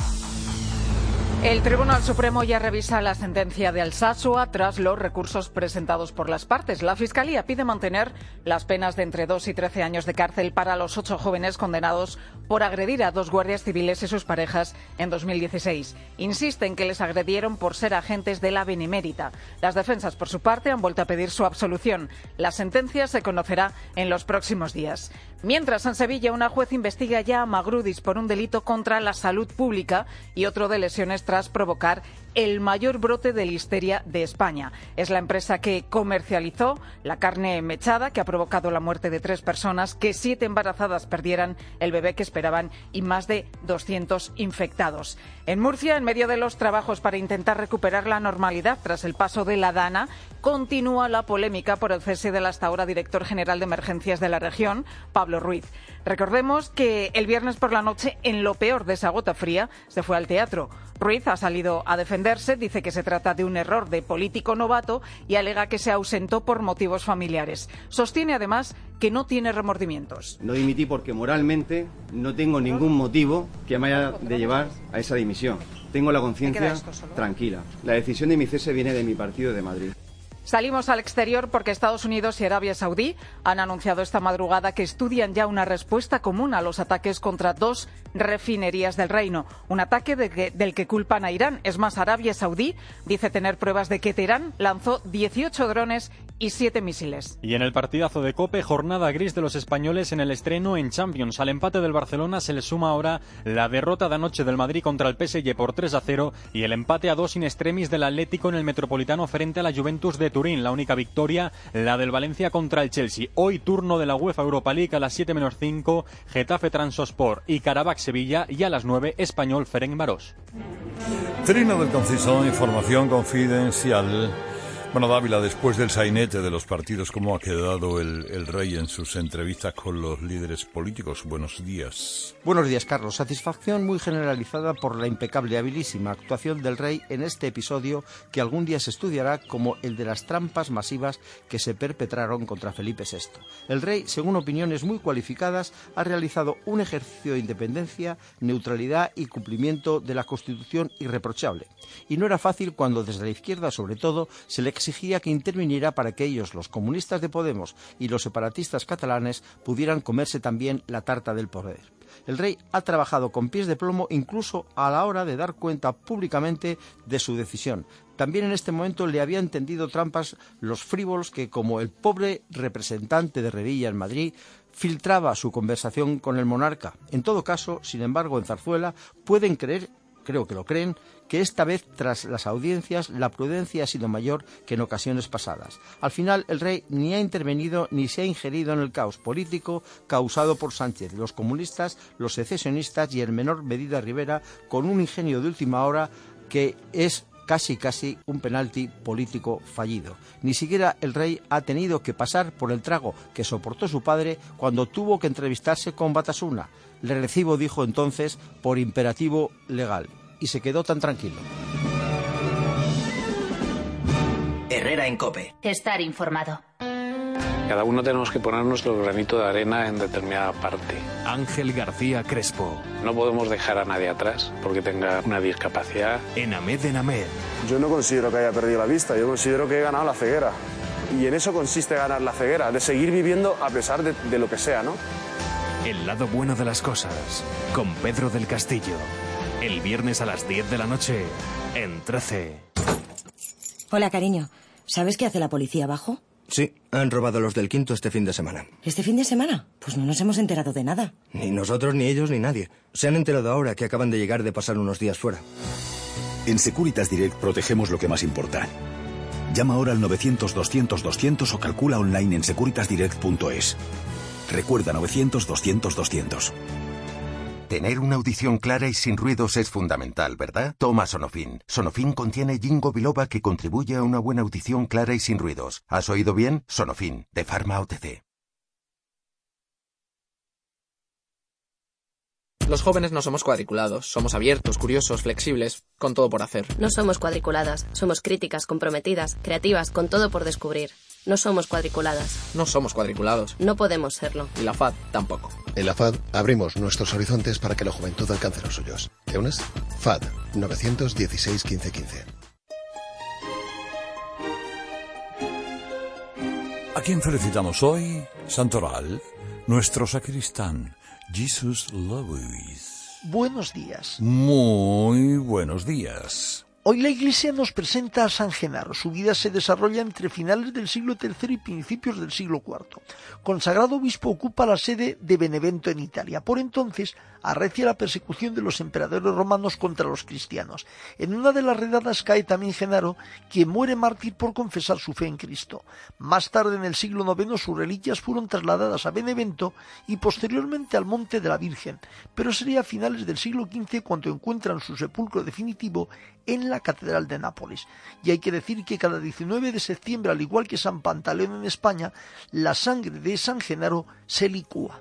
El Tribunal Supremo ya revisa la sentencia de Alsasua tras los recursos presentados por las partes. La Fiscalía pide mantener las penas de entre dos y trece años de cárcel para los ocho jóvenes condenados por agredir a dos guardias civiles y sus parejas en dos mil dieciséis. Insisten que les agredieron por ser agentes de la Benemérita. Las defensas, por su parte, han vuelto a pedir su absolución. La sentencia se conocerá en los próximos días. Mientras, en Sevilla, una juez investiga ya a Magrudis por un delito contra la salud pública y otro de lesiones tras provocar el mayor brote de listeria de España. Es la empresa que comercializó la carne mechada que ha provocado la muerte de tres personas, que siete embarazadas perdieran el bebé que esperaban y más de doscientos infectados. En Murcia, en medio de los trabajos para intentar recuperar la normalidad tras el paso de la Dana, continúa la polémica por el cese del hasta ahora director general de emergencias de la región, Pablo Ruiz. Recordemos que el viernes por la noche, en lo peor de esa gota fría, se fue al teatro. Ruiz ha salido a defenderse, dice que se trata de un error de político novato y alega que se ausentó por motivos familiares. Sostiene además que no tiene remordimientos. No dimití porque moralmente no tengo ningún motivo que me haya de llevar a esa dimisión. Tengo la conciencia tranquila. La decisión de mi cese viene de mi partido de Madrid. Salimos al exterior porque Estados Unidos y Arabia Saudí han anunciado esta madrugada que estudian ya una respuesta común a los ataques contra dos refinerías del Reino. Un ataque de que, del que culpan a Irán. Es más, Arabia Saudí dice tener pruebas de que Teherán lanzó dieciocho drones y siete misiles. Y en el partidazo de COPE, jornada gris de los españoles en el estreno en Champions. Al empate del Barcelona se le suma ahora la derrota de anoche del Madrid contra el P S G por tres a cero y el empate a dos in extremis del Atlético en el Metropolitano frente a la Juventus de Turín. La única victoria, la del Valencia contra el Chelsea. Hoy turno de la UEFA Europa League a las siete menos cinco, Getafe Transospor y Karabakh Sevilla, y a las nueve Español Ferencváros. Trino del Conciso, información confidencial. Bueno, Dávila, después del sainete de los partidos, ¿cómo ha quedado el, el rey en sus entrevistas con los líderes políticos? Buenos días. Buenos días, Carlos. Satisfacción muy generalizada por la impecable, habilísima actuación del rey en este episodio que algún día se estudiará como el de las trampas masivas que se perpetraron contra Felipe sexto. El rey, según opiniones muy cualificadas, ha realizado un ejercicio de independencia, neutralidad y cumplimiento de la Constitución irreprochable. Y no era fácil cuando desde la izquierda, sobre todo, se le exigía que interviniera para que ellos, los comunistas de Podemos y los separatistas catalanes, pudieran comerse también la tarta del poder. El rey ha trabajado con pies de plomo incluso a la hora de dar cuenta públicamente de su decisión, También en este momento le habían tendido trampas los frívolos que, como el pobre representante de Revilla en Madrid, filtraba su conversación con el monarca. En todo caso, sin embargo, en Zarzuela pueden creer, creo que lo creen, que esta vez, tras las audiencias, la prudencia ha sido mayor que en ocasiones pasadas. Al final, el rey ni ha intervenido ni se ha ingerido en el caos político causado por Sánchez, los comunistas, los secesionistas y en menor medida Rivera, con un ingenio de última hora que es casi casi un penalti político fallido. Ni siquiera el rey ha tenido que pasar por el trago que soportó su padre cuando tuvo que entrevistarse con Batasuna. Le recibo, dijo entonces, por imperativo legal. Y se quedó tan tranquilo. Herrera en COPE. Estar informado. Cada uno tenemos que poner nuestro granito de arena en determinada parte. Ángel García Crespo. No podemos dejar a nadie atrás porque tenga una discapacidad. Enamed Enamed. Yo no considero que haya perdido la vista, yo considero que he ganado la ceguera. Y en eso consiste ganar la ceguera, de seguir viviendo a pesar de, de lo que sea, ¿no? El lado bueno de las cosas, con Pedro del Castillo. El viernes a las diez de la noche, en trece. Hola, cariño. ¿Sabes qué hace la policía abajo? Sí, han robado los del Quinto este fin de semana. ¿Este fin de semana? Pues no nos hemos enterado de nada. Ni nosotros, ni ellos, ni nadie. Se han enterado ahora que acaban de llegar de pasar unos días fuera. En Securitas Direct protegemos lo que más importa. Llama ahora al novecientos doscientos doscientos o calcula online en securitas direct punto es. Recuerda novecientos doscientos doscientos. Tener una audición clara y sin ruidos es fundamental, ¿verdad? Toma Sonofin. Sonofin contiene ginkgo biloba que contribuye a una buena audición clara y sin ruidos. ¿Has oído bien? Sonofin, de Pharma O T C. Los jóvenes no somos cuadriculados, somos abiertos, curiosos, flexibles, con todo por hacer. No somos cuadriculadas, somos críticas, comprometidas, creativas, con todo por descubrir. No somos cuadriculadas. No somos cuadriculados. No podemos serlo. Y la F A D tampoco. En la F A D abrimos nuestros horizontes para que la juventud alcance los suyos. ¿Te unes? F A D novecientos dieciséis quince quince. ¿A quién felicitamos hoy? Santoral, nuestro sacristán, Jesus Louis. Buenos días. Muy buenos días. Hoy la Iglesia nos presenta a San Genaro. Su vida se desarrolla entre finales del siglo tercero y principios del siglo cuarto. Consagrado obispo, ocupa la sede de Benevento en Italia. Por entonces arrecia la persecución de los emperadores romanos contra los cristianos. En una de las redadas cae también Genaro, quien muere mártir por confesar su fe en Cristo. Más tarde, en el siglo noveno, sus reliquias fueron trasladadas a Benevento y posteriormente al Monte de la Virgen, pero sería a finales del siglo quince cuando encuentran su sepulcro definitivo en la Catedral de Nápoles. Y hay que decir que cada diecinueve de septiembre, al igual que San Pantaleón en España, la sangre de San Genaro se licúa.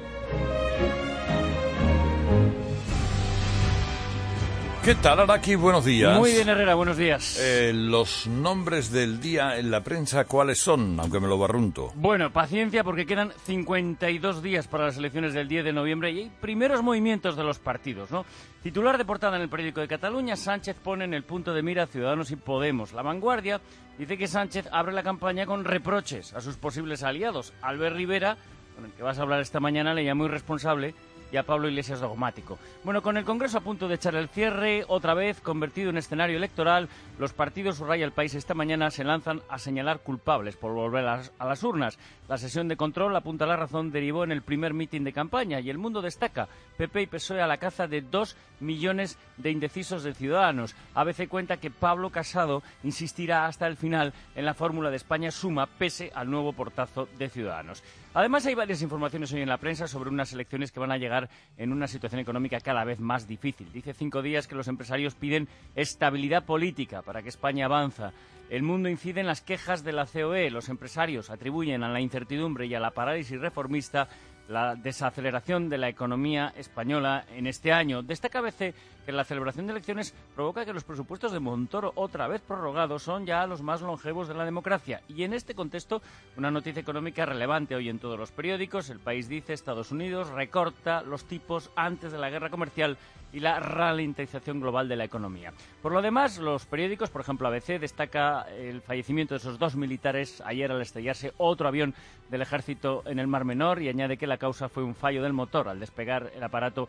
¿Qué tal, Araki? Buenos días. Muy bien, Herrera, buenos días. Eh, los nombres del día en la prensa, ¿cuáles son? Aunque me lo barrunto. Bueno, paciencia porque quedan cincuenta y dos días para las elecciones del diez de noviembre y hay primeros movimientos de los partidos, ¿no? Titular de portada en el periódico de Cataluña, Sánchez pone en el punto de mira a Ciudadanos y Podemos. La Vanguardia dice que Sánchez abre la campaña con reproches a sus posibles aliados. Albert Rivera, con el que vas a hablar esta mañana, le llamó irresponsable y a Pablo Iglesias dogmático. Bueno, con el Congreso a punto de echar el cierre, otra vez convertido en escenario electoral, los partidos, subraya El País esta mañana, se lanzan a señalar culpables por volver a las, a las urnas. La sesión de control, apunta La Razón, derivó en el primer mitin de campaña y El Mundo destaca P P y P S O E a la caza de dos millones de indecisos de Ciudadanos. A B C cuenta que Pablo Casado insistirá hasta el final en la fórmula de España suma pese al nuevo portazo de Ciudadanos. Además, hay varias informaciones hoy en la prensa sobre unas elecciones que van a llegar en una situación económica cada vez más difícil. Dice Cinco Días que los empresarios piden estabilidad política para que España avanza. El Mundo incide en las quejas de la C O E. Los empresarios atribuyen a la incertidumbre y a la parálisis reformista la desaceleración de la economía española en este año. Destaca A B C que la celebración de elecciones provoca que los presupuestos de Montoro, otra vez prorrogados, son ya los más longevos de la democracia. Y en este contexto, una noticia económica relevante hoy en todos los periódicos. El País dice Estados Unidos recorta los tipos antes de la guerra comercial y la ralentización global de la economía. Por lo demás, los periódicos, por ejemplo A B C, destaca el fallecimiento de esos dos militares ayer al estrellarse otro avión del ejército en el Mar Menor y añade que la causa fue un fallo del motor al despegar el aparato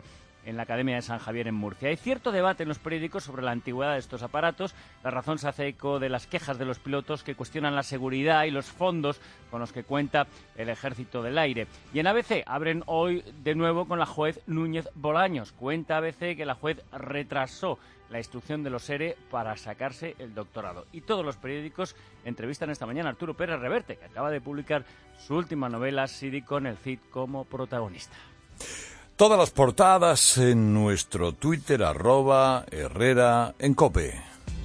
en la Academia de San Javier en Murcia. Hay cierto debate en los periódicos sobre la antigüedad de estos aparatos. La Razón se hace eco de las quejas de los pilotos que cuestionan la seguridad y los fondos con los que cuenta el Ejército del Aire. Y en A B C abren hoy de nuevo con la juez Núñez Bolaños. Cuenta A B C que la juez retrasó la instrucción de los ERE para sacarse el doctorado. Y todos los periódicos entrevistan esta mañana a Arturo Pérez Reverte, que acaba de publicar su última novela, Siri, con el Cid como protagonista. Todas las portadas en nuestro Twitter, arroba Herrera en COPE.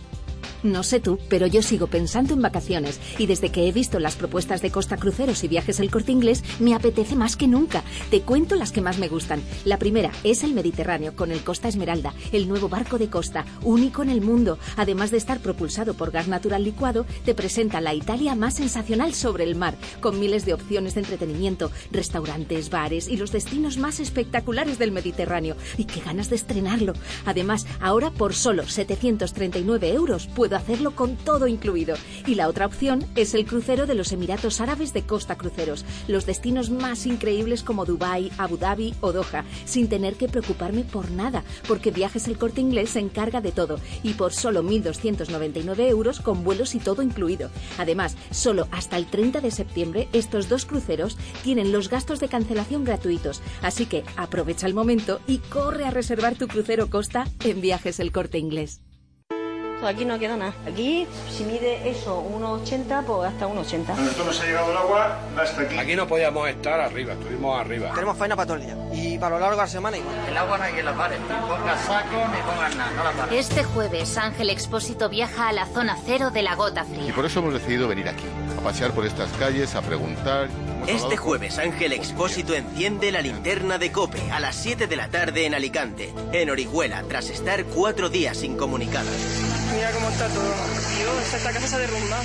No sé tú, pero yo sigo pensando en vacaciones y desde que he visto las propuestas de Costa Cruceros y Viajes El Corte Inglés me apetece más que nunca. Te cuento las que más me gustan. La primera es el Mediterráneo con el Costa Esmeralda, el nuevo barco de costa, único en el mundo. Además de estar propulsado por gas natural licuado, te presenta la Italia más sensacional sobre el mar, con miles de opciones de entretenimiento, restaurantes, bares y los destinos más espectaculares del Mediterráneo. Y qué ganas de estrenarlo. Además, ahora por solo setecientos treinta y nueve euros puedo hacerlo con todo incluido. Y la otra opción es el crucero de los Emiratos Árabes de Costa Cruceros, los destinos más increíbles como Dubái, Abu Dhabi o Doha, sin tener que preocuparme por nada, porque Viajes El Corte Inglés se encarga de todo y por solo mil doscientos noventa y nueve euros con vuelos y todo incluido. Además, solo hasta el treinta de septiembre estos dos cruceros tienen los gastos de cancelación gratuitos, así que aprovecha el momento y corre a reservar tu crucero Costa en Viajes El Corte Inglés. Aquí no queda nada. Aquí, si mide eso uno ochenta, pues hasta uno ochenta. Cuando esto nos ha llegado el agua, hasta aquí. Aquí no podíamos estar arriba, estuvimos arriba. Tenemos faena para todo el día. Y para lo largo de la semana igual. El agua no hay que la pare. Ni pongas saco, ni pongas nada, no la pare. Este jueves, Ángel Expósito viaja a la zona cero de la Gota Fría. Y por eso hemos decidido venir aquí, a pasear por estas calles, a preguntar. Este jueves, Ángel Expósito enciende la linterna de COPE a las siete de la tarde en Alicante, en Orihuela, tras estar cuatro días incomunicadas. Mira cómo está todo. Dios, esta casa se ha derrumbado.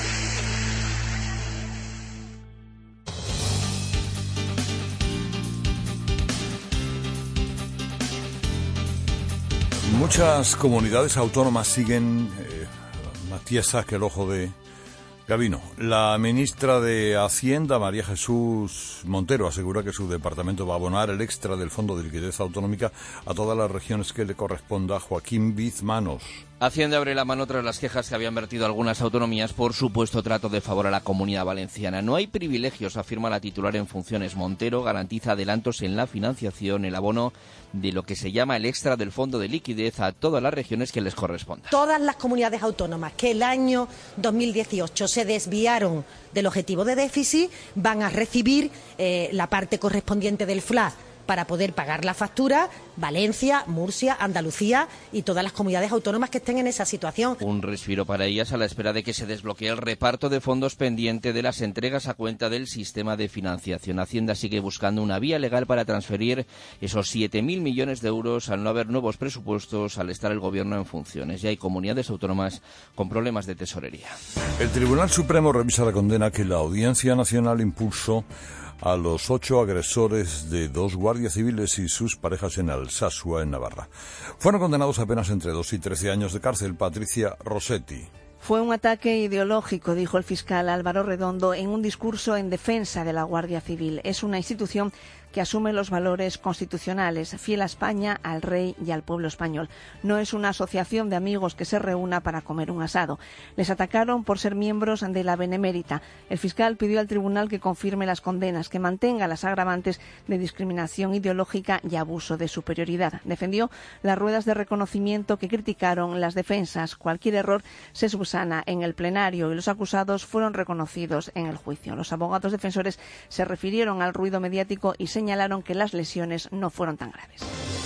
Muchas comunidades autónomas siguen eh, más tiesas que el ojo de Gabino. La ministra de Hacienda, María Jesús Montero, asegura que su departamento va a abonar el extra del Fondo de Liquidez Autonómica a todas las regiones que le corresponda. Joaquín Bizmanos. Hacienda abre la mano tras las quejas que habían vertido algunas autonomías por supuesto trato de favor a la Comunidad Valenciana. No hay privilegios, afirma la titular en funciones. Montero garantiza adelantos en la financiación, el abono de lo que se llama el extra del Fondo de Liquidez a todas las regiones que les corresponda. Todas las comunidades autónomas que el año dos mil dieciocho se desviaron del objetivo de déficit van a recibir eh, la parte correspondiente del F L A para poder pagar la factura, Valencia, Murcia, Andalucía y todas las comunidades autónomas que estén en esa situación. Un respiro para ellas a la espera de que se desbloquee el reparto de fondos pendiente de las entregas a cuenta del sistema de financiación. Hacienda sigue buscando una vía legal para transferir esos siete mil millones de euros al no haber nuevos presupuestos al estar el gobierno en funciones. Ya hay comunidades autónomas con problemas de tesorería. El Tribunal Supremo revisa la condena que la Audiencia Nacional impuso a los ocho agresores de dos guardias civiles y sus parejas en Alsasua, en Navarra. Fueron condenados apenas entre dos y trece años de cárcel. Patricia Rossetti. Fue un ataque ideológico, dijo el fiscal Álvaro Redondo en un discurso en defensa de la Guardia Civil. Es una institución que asume los valores constitucionales, fiel a España, al rey y al pueblo español. No es una asociación de amigos que se reúna para comer un asado. Les atacaron por ser miembros de la Benemérita. El fiscal pidió al tribunal que confirme las condenas, que mantenga las agravantes de discriminación ideológica y abuso de superioridad. Defendió las ruedas de reconocimiento que criticaron las defensas. Cualquier error se subsana en el plenario y los acusados fueron reconocidos en el juicio. Los abogados defensores se refirieron al ruido mediático y señalaron que las lesiones no fueron tan graves.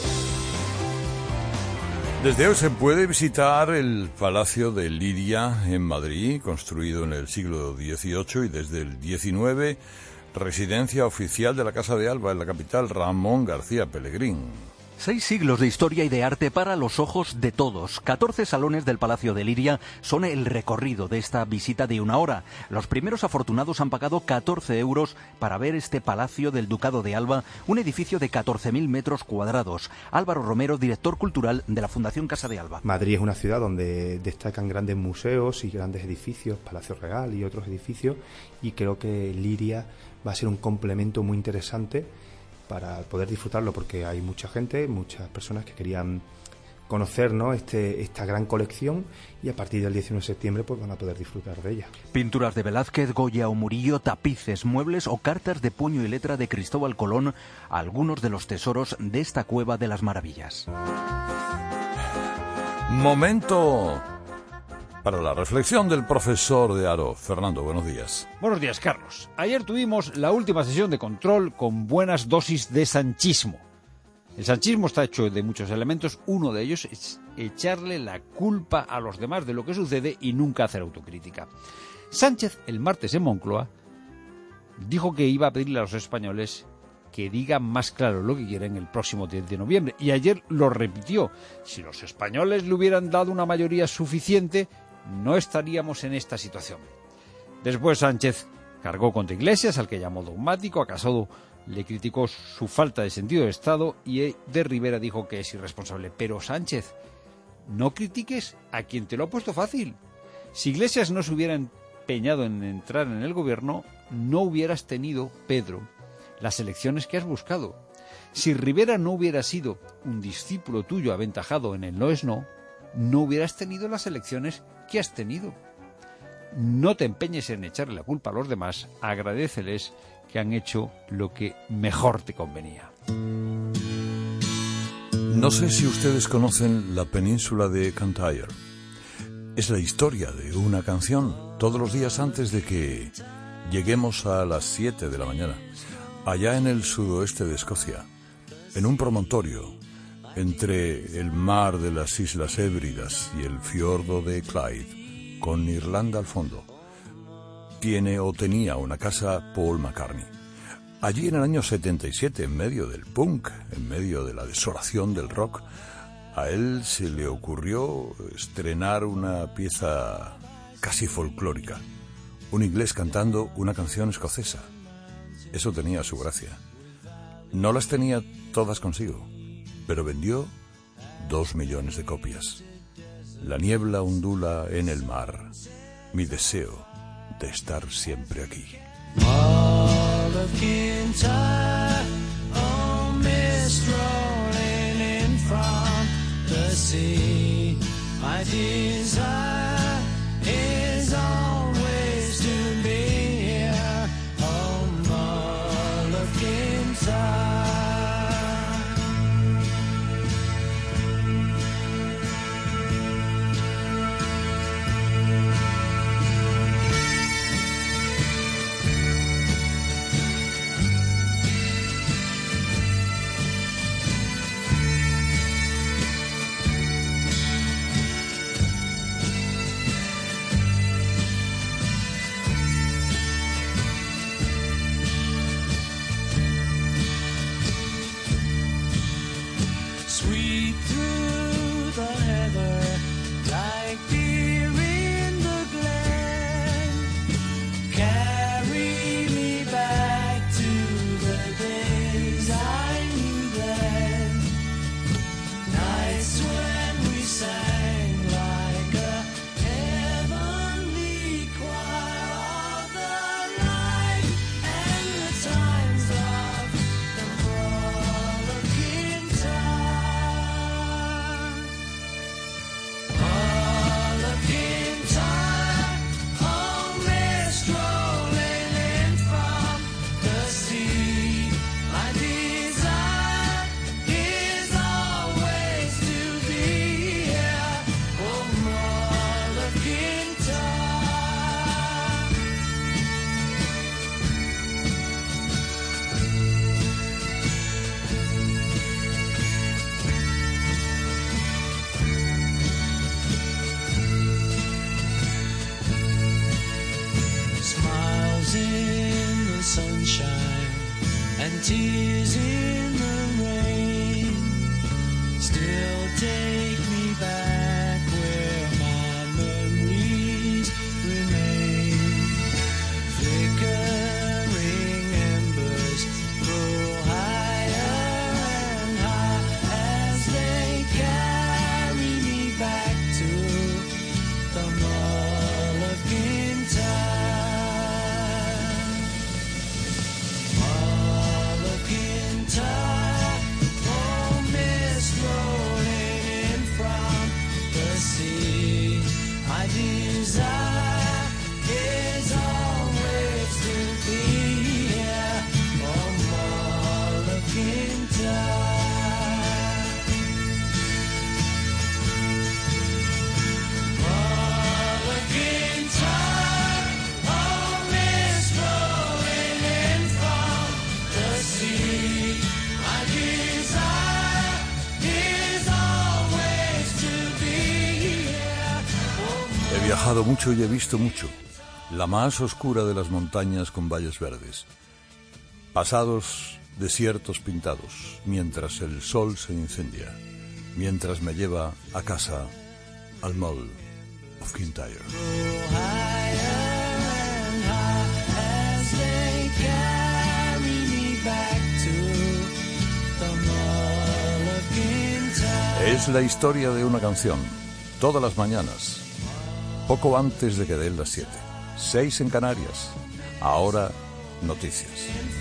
Desde hoy se puede visitar el Palacio de Liria en Madrid, construido en el siglo dieciocho y desde el diecinueve, residencia oficial de la Casa de Alba en la capital, Ramón García Pellegrín. Seis siglos de historia y de arte para los ojos de todos. catorce salones del Palacio de Liria son el recorrido de esta visita de una hora. Los primeros afortunados han pagado catorce euros para ver este Palacio del Ducado de Alba, un edificio de catorce mil metros cuadrados. Álvaro Romero, director cultural de la Fundación Casa de Alba. Madrid es una ciudad donde destacan grandes museos y grandes edificios, Palacio Real y otros edificios, y creo que Liria va a ser un complemento muy interesante para poder disfrutarlo, porque hay mucha gente, muchas personas que querían conocer, ¿no?, este, esta gran colección, y a partir del diecinueve de septiembre pues van a poder disfrutar de ella. Pinturas de Velázquez, Goya o Murillo, tapices, muebles o cartas de puño y letra de Cristóbal Colón, algunos de los tesoros de esta cueva de las maravillas. Momento para la reflexión del profesor de Aro. Fernando, buenos días. Buenos días, Carlos. Ayer tuvimos la última sesión de control con buenas dosis de sanchismo. El sanchismo está hecho de muchos elementos. Uno de ellos es echarle la culpa a los demás de lo que sucede y nunca hacer autocrítica. Sánchez, el martes en Moncloa, dijo que iba a pedirle a los españoles que digan más claro lo que quieren el próximo diez de noviembre. Y ayer lo repitió. Si los españoles le hubieran dado una mayoría suficiente, no estaríamos en esta situación. Después Sánchez cargó contra Iglesias, al que llamó dogmático. A Casado le criticó su falta de sentido de Estado y de Rivera dijo que es irresponsable. Pero Sánchez, no critiques a quien te lo ha puesto fácil. Si Iglesias no se hubiera empeñado en entrar en el gobierno, no hubieras tenido, Pedro, las elecciones que has buscado. Si Rivera no hubiera sido un discípulo tuyo aventajado en el no es no, no hubieras tenido las elecciones que has tenido. No te empeñes en echarle la culpa a los demás, agradéceles que han hecho lo que mejor te convenía. No sé si ustedes conocen la península de Cantyre. Es la historia de una canción todos los días antes de que lleguemos a las siete de la mañana. Allá en el sudoeste de Escocia, en un promontorio entre el mar de las Islas Hébridas y el fiordo de Clyde, con Irlanda al fondo, tiene o tenía una casa Paul McCartney. Allí en el año setenta y siete, en medio del punk, en medio de la desolación del rock, a él se le ocurrió estrenar una pieza casi folclórica, un inglés cantando una canción escocesa. Eso tenía su gracia. No las tenía todas consigo, pero vendió dos millones de copias. La niebla ondula en el mar, mi deseo de estar siempre aquí. All of Kintyre, oh, mist rolling in from the sea. My desire is always to be here, oh, all of Kintyre. Sweep through the heather like deer in the glen. Carry me back to the days I knew then. Nights when we sang like a heavenly choir of the light, and the times of the fall of Kintyre. All of Kintyre, oh, mist rolling in from the sea. My desire is always to be here, oh, all of Kintyre. Smiles in the sunshine and tears in the rain still take me back where my memories remain. Flickering embers grow higher and high as they carry me back to the mall of Kintyre. All of Kintyre. viajado mucho y he visto mucho. La más oscura de las montañas con valles verdes. Pasados desiertos pintados, mientras el sol se incendia. Mientras me lleva a casa, al Mall of Kintyre. Es la historia de una canción, todas las mañanas, poco antes de que den las siete. Seis en Canarias, ahora noticias.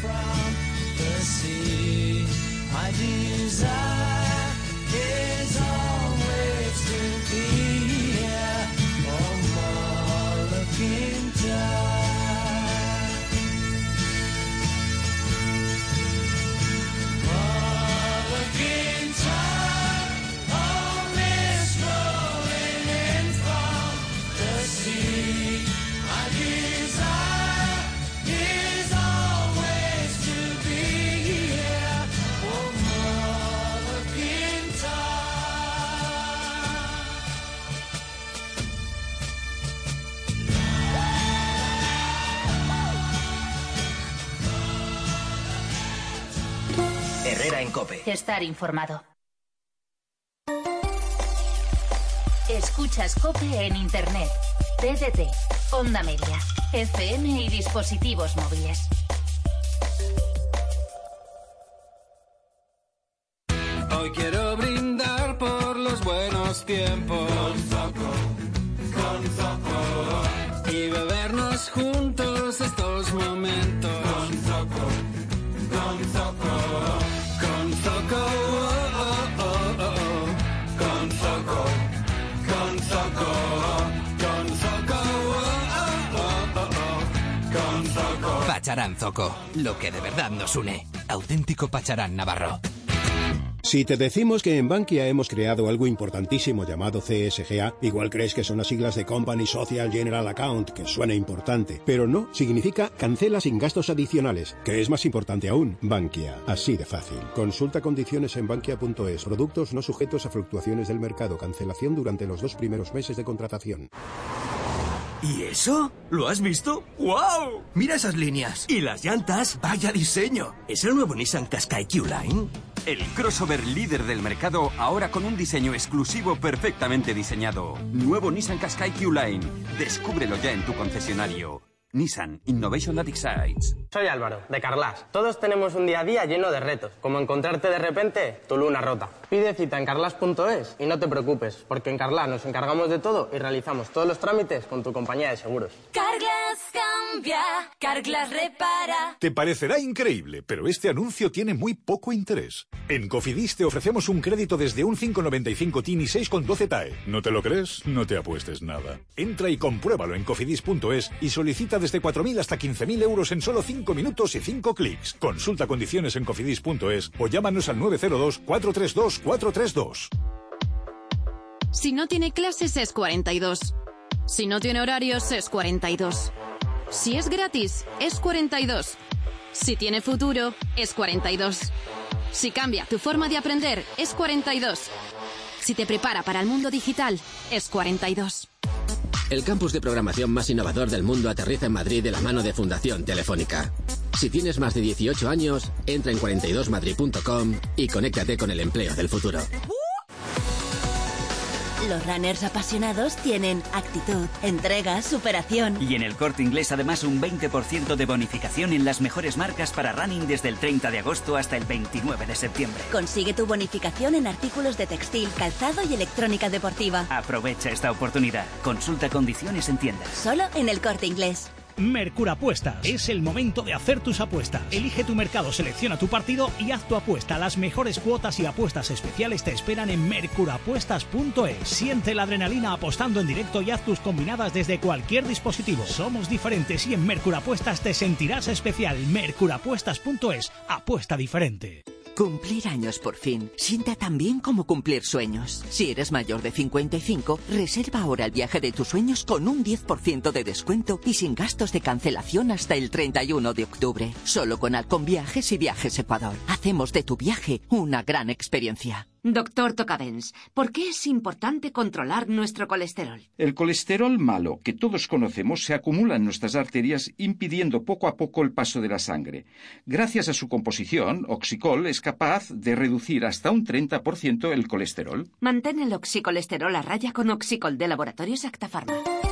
Herrera en COPE. Estar informado. Escuchas COPE en Internet, T D T, Onda Media, F M y dispositivos móviles. Hoy quiero brindar por los buenos tiempos. Con Zoco, con Zoco. Y bebernos juntos estos momentos. Con Zoco, con Zoco. Con Zoco, oh, oh, oh, oh. Con Zoco, con Zoco. Con Zoco, oh, oh, oh, oh. Con Zoco. Pacharán Zoco, lo que de verdad nos une. Auténtico Pacharán navarro. Si te decimos que en Bankia hemos creado algo importantísimo llamado C S G A, igual crees que son las siglas de Company Social General Account, que suena importante. Pero no, significa cancela sin gastos adicionales, que es más importante aún. Bankia, así de fácil. Consulta condiciones en bankia punto es. Productos no sujetos a fluctuaciones del mercado. Cancelación durante los dos primeros meses de contratación. ¿Y eso? ¿Lo has visto? ¡Wow! Mira esas líneas. Y las llantas, vaya diseño. ¿Es el nuevo Nissan Qashqai Q-Line? El crossover líder del mercado, ahora con un diseño exclusivo perfectamente diseñado. Nuevo Nissan Qashqai Q-Line. Descúbrelo ya en tu concesionario. Nissan Innovation that excites. Soy Álvaro, de Carglass. Todos tenemos un día a día lleno de retos, como encontrarte de repente tu luna rota. Pide cita en carglass punto es y no te preocupes, porque en Carglass nos encargamos de todo y realizamos todos los trámites con tu compañía de seguros. Carglass cambia, Carglass repara. Te parecerá increíble, pero este anuncio tiene muy poco interés. En Cofidis te ofrecemos un crédito desde un cinco coma noventa y cinco T I N y seis coma doce T A E. ¿No te lo crees? No te apuestes nada. Entra y compruébalo en cofidis punto es y solicita desde cuatro mil hasta quince mil euros en solo cinco minutos y cinco clics. Consulta condiciones en cofidis punto es o llámanos al nueve cero dos, cuatro tres dos, cuatro tres dos. Si no tiene clases es cuarenta y dos. Si no tiene horarios es cuarenta y dos. Si es gratis es cuarenta y dos. Si tiene futuro es cuarenta y dos. Si cambia tu forma de aprender es cuarenta y dos. Si te prepara para el mundo digital es cuarenta y dos. El campus de programación más innovador del mundo aterriza en Madrid de la mano de Fundación Telefónica. Si tienes más de dieciocho años, entra en cuarenta y dos madrid punto com y conéctate con el empleo del futuro. Los runners apasionados tienen actitud, entrega, superación. Y en el Corte Inglés además un veinte por ciento de bonificación en las mejores marcas para running desde el treinta de agosto hasta el veintinueve de septiembre. Consigue tu bonificación en artículos de textil, calzado y electrónica deportiva. Aprovecha esta oportunidad. Consulta condiciones en tiendas. Solo en el Corte Inglés. Mercurapuestas. Es el momento de hacer tus apuestas. Elige tu mercado, selecciona tu partido y haz tu apuesta. Las mejores cuotas y apuestas especiales te esperan en mercurapuestas punto es. Siente la adrenalina apostando en directo y haz tus combinadas desde cualquier dispositivo. Somos diferentes y en Mercurapuestas te sentirás especial. mercurapuestas punto es. Apuesta diferente. Cumplir años por fin sienta tan bien como cumplir sueños. Si eres mayor de cincuenta y cinco, reserva ahora el viaje de tus sueños con un diez por ciento de descuento y sin gastos de cancelación hasta el treinta y uno de octubre. Solo con Alcon Viajes y Viajes Ecuador. Hacemos de tu viaje una gran experiencia. Doctor Tocavens, ¿por qué es importante controlar nuestro colesterol? El colesterol malo que todos conocemos se acumula en nuestras arterias impidiendo poco a poco el paso de la sangre. Gracias a su composición, Oxicol es capaz de reducir hasta un treinta por ciento el colesterol. Mantén el oxicolesterol a raya con Oxicol de Laboratorios Acta Pharma.